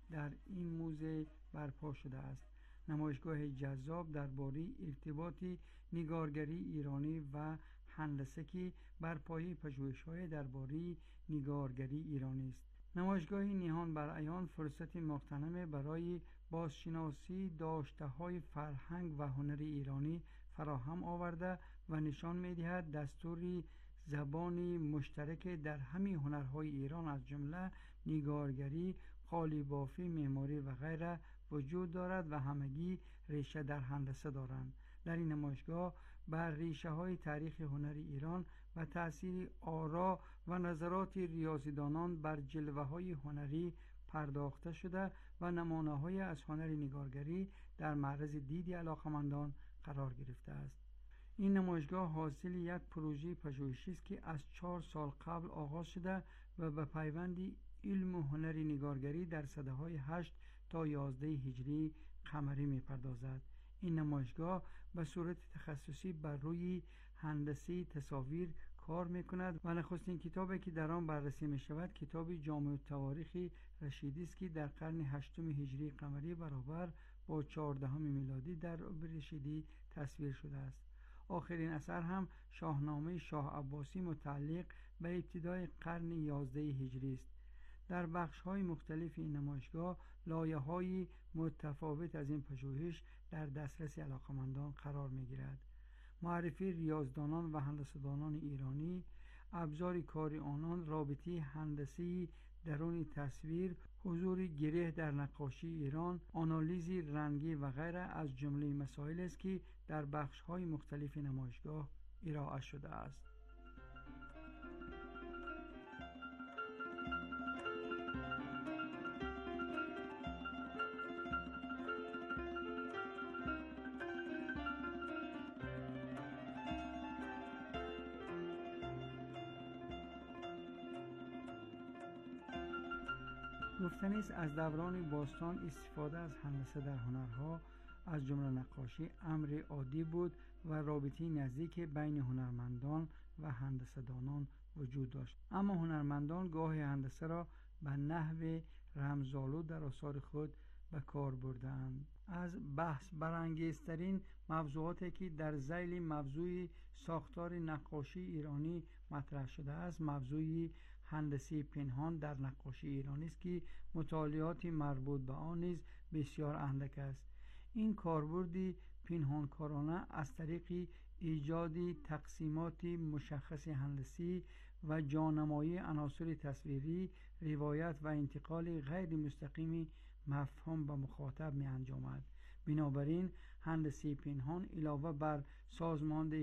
در این موزه برپا شده است. نمایشگاه جذاب درباره ارتباط نگارگری ایرانی و هندسه که بر پایه پژوهش‌های درباره نگارگری ایرانی است. نمایشگاه نهان بر عیان فرصت مغتنم برای بازشناسی داشته‌های فرهنگ و هنر ایرانی فراهم آورده و نشان می‌دهد دستوری زبانی مشترک در همه هنرهای ایران از جمله نگارگری، قالی‌بافی، معماری و غیره وجود دارد و همگی ریشه در هندسه دارند. در این نمایشگاه بر ریشه‌های تاریخ هنر ایران و تأثیر آرا و نظرات ریاضیدانان بر جلوه‌های هنری پرداخته شده و نمونه‌های از هنر نگارگری در معرض دید علاقه‌مندان قرار گرفته است. این نمایشگاه حاصل یک پروژه پژوهشی است که از چهار سال قبل آغاز شده و به پیوند علم و هنر نگارگری در سده‌های هشت تا یازده هجری قمری می‌پردازد. این نمایشگاه به صورت تخصصی بر روی هندسه تصاویر کار می‌کند و نخستین کتابی که در آن بررسی می‌شود کتاب جامع التواریخ رشیدی است که در قرن هشتم هجری قمری برابر با چهاردهم میلادی در رشیدی تصویر شده است. آخرین اثر هم شاهنامه شاه عباسی متعلق به ابتدای قرن یازده هجری است. در بخش‌های مختلف این نمایشگاه لایه‌های متفاوت از این پژوهش در دسترس علاقه‌مندان قرار می‌گیرد. معرفی ریاضیدانان و هندسه‌دانان ایرانی، ابزار کار آنان، رابطه هندسی درون تصویر، حضور گره در نقاشی ایران، آنالیز رنگی و غیره از جمله مسائل است که در بخش‌های مختلف نمایشگاه ارائه شده است. گفتنی است از دوران باستان استفاده از هندسه در هنرها از جمله نقاشی امر عادی بود و رابطه نزدیک بین هنرمندان و هندسه‌دانان وجود داشت. اما هنرمندان گاهی هندسه را به نحو رمزآلود در آثار خود به کار بردند. از بحث برانگیزترین موضوعاتی که در ذیل موضوع ساختار نقاشی ایرانی مطرح شده است موضوع هندسی پنهان در نقاشی ایرانی است که مطالعات مربوط به آن نیز بسیار اندک است. این کاربرد پنهانکارانه از طریق ایجاد تقسیمات مشخص هندسی و جانمایی عناصر تصویری، روایت و انتقال غیر مستقیم مفهوم به مخاطب می انجامد. بنابراین هندسی پنهان علاوه بر سازماندهی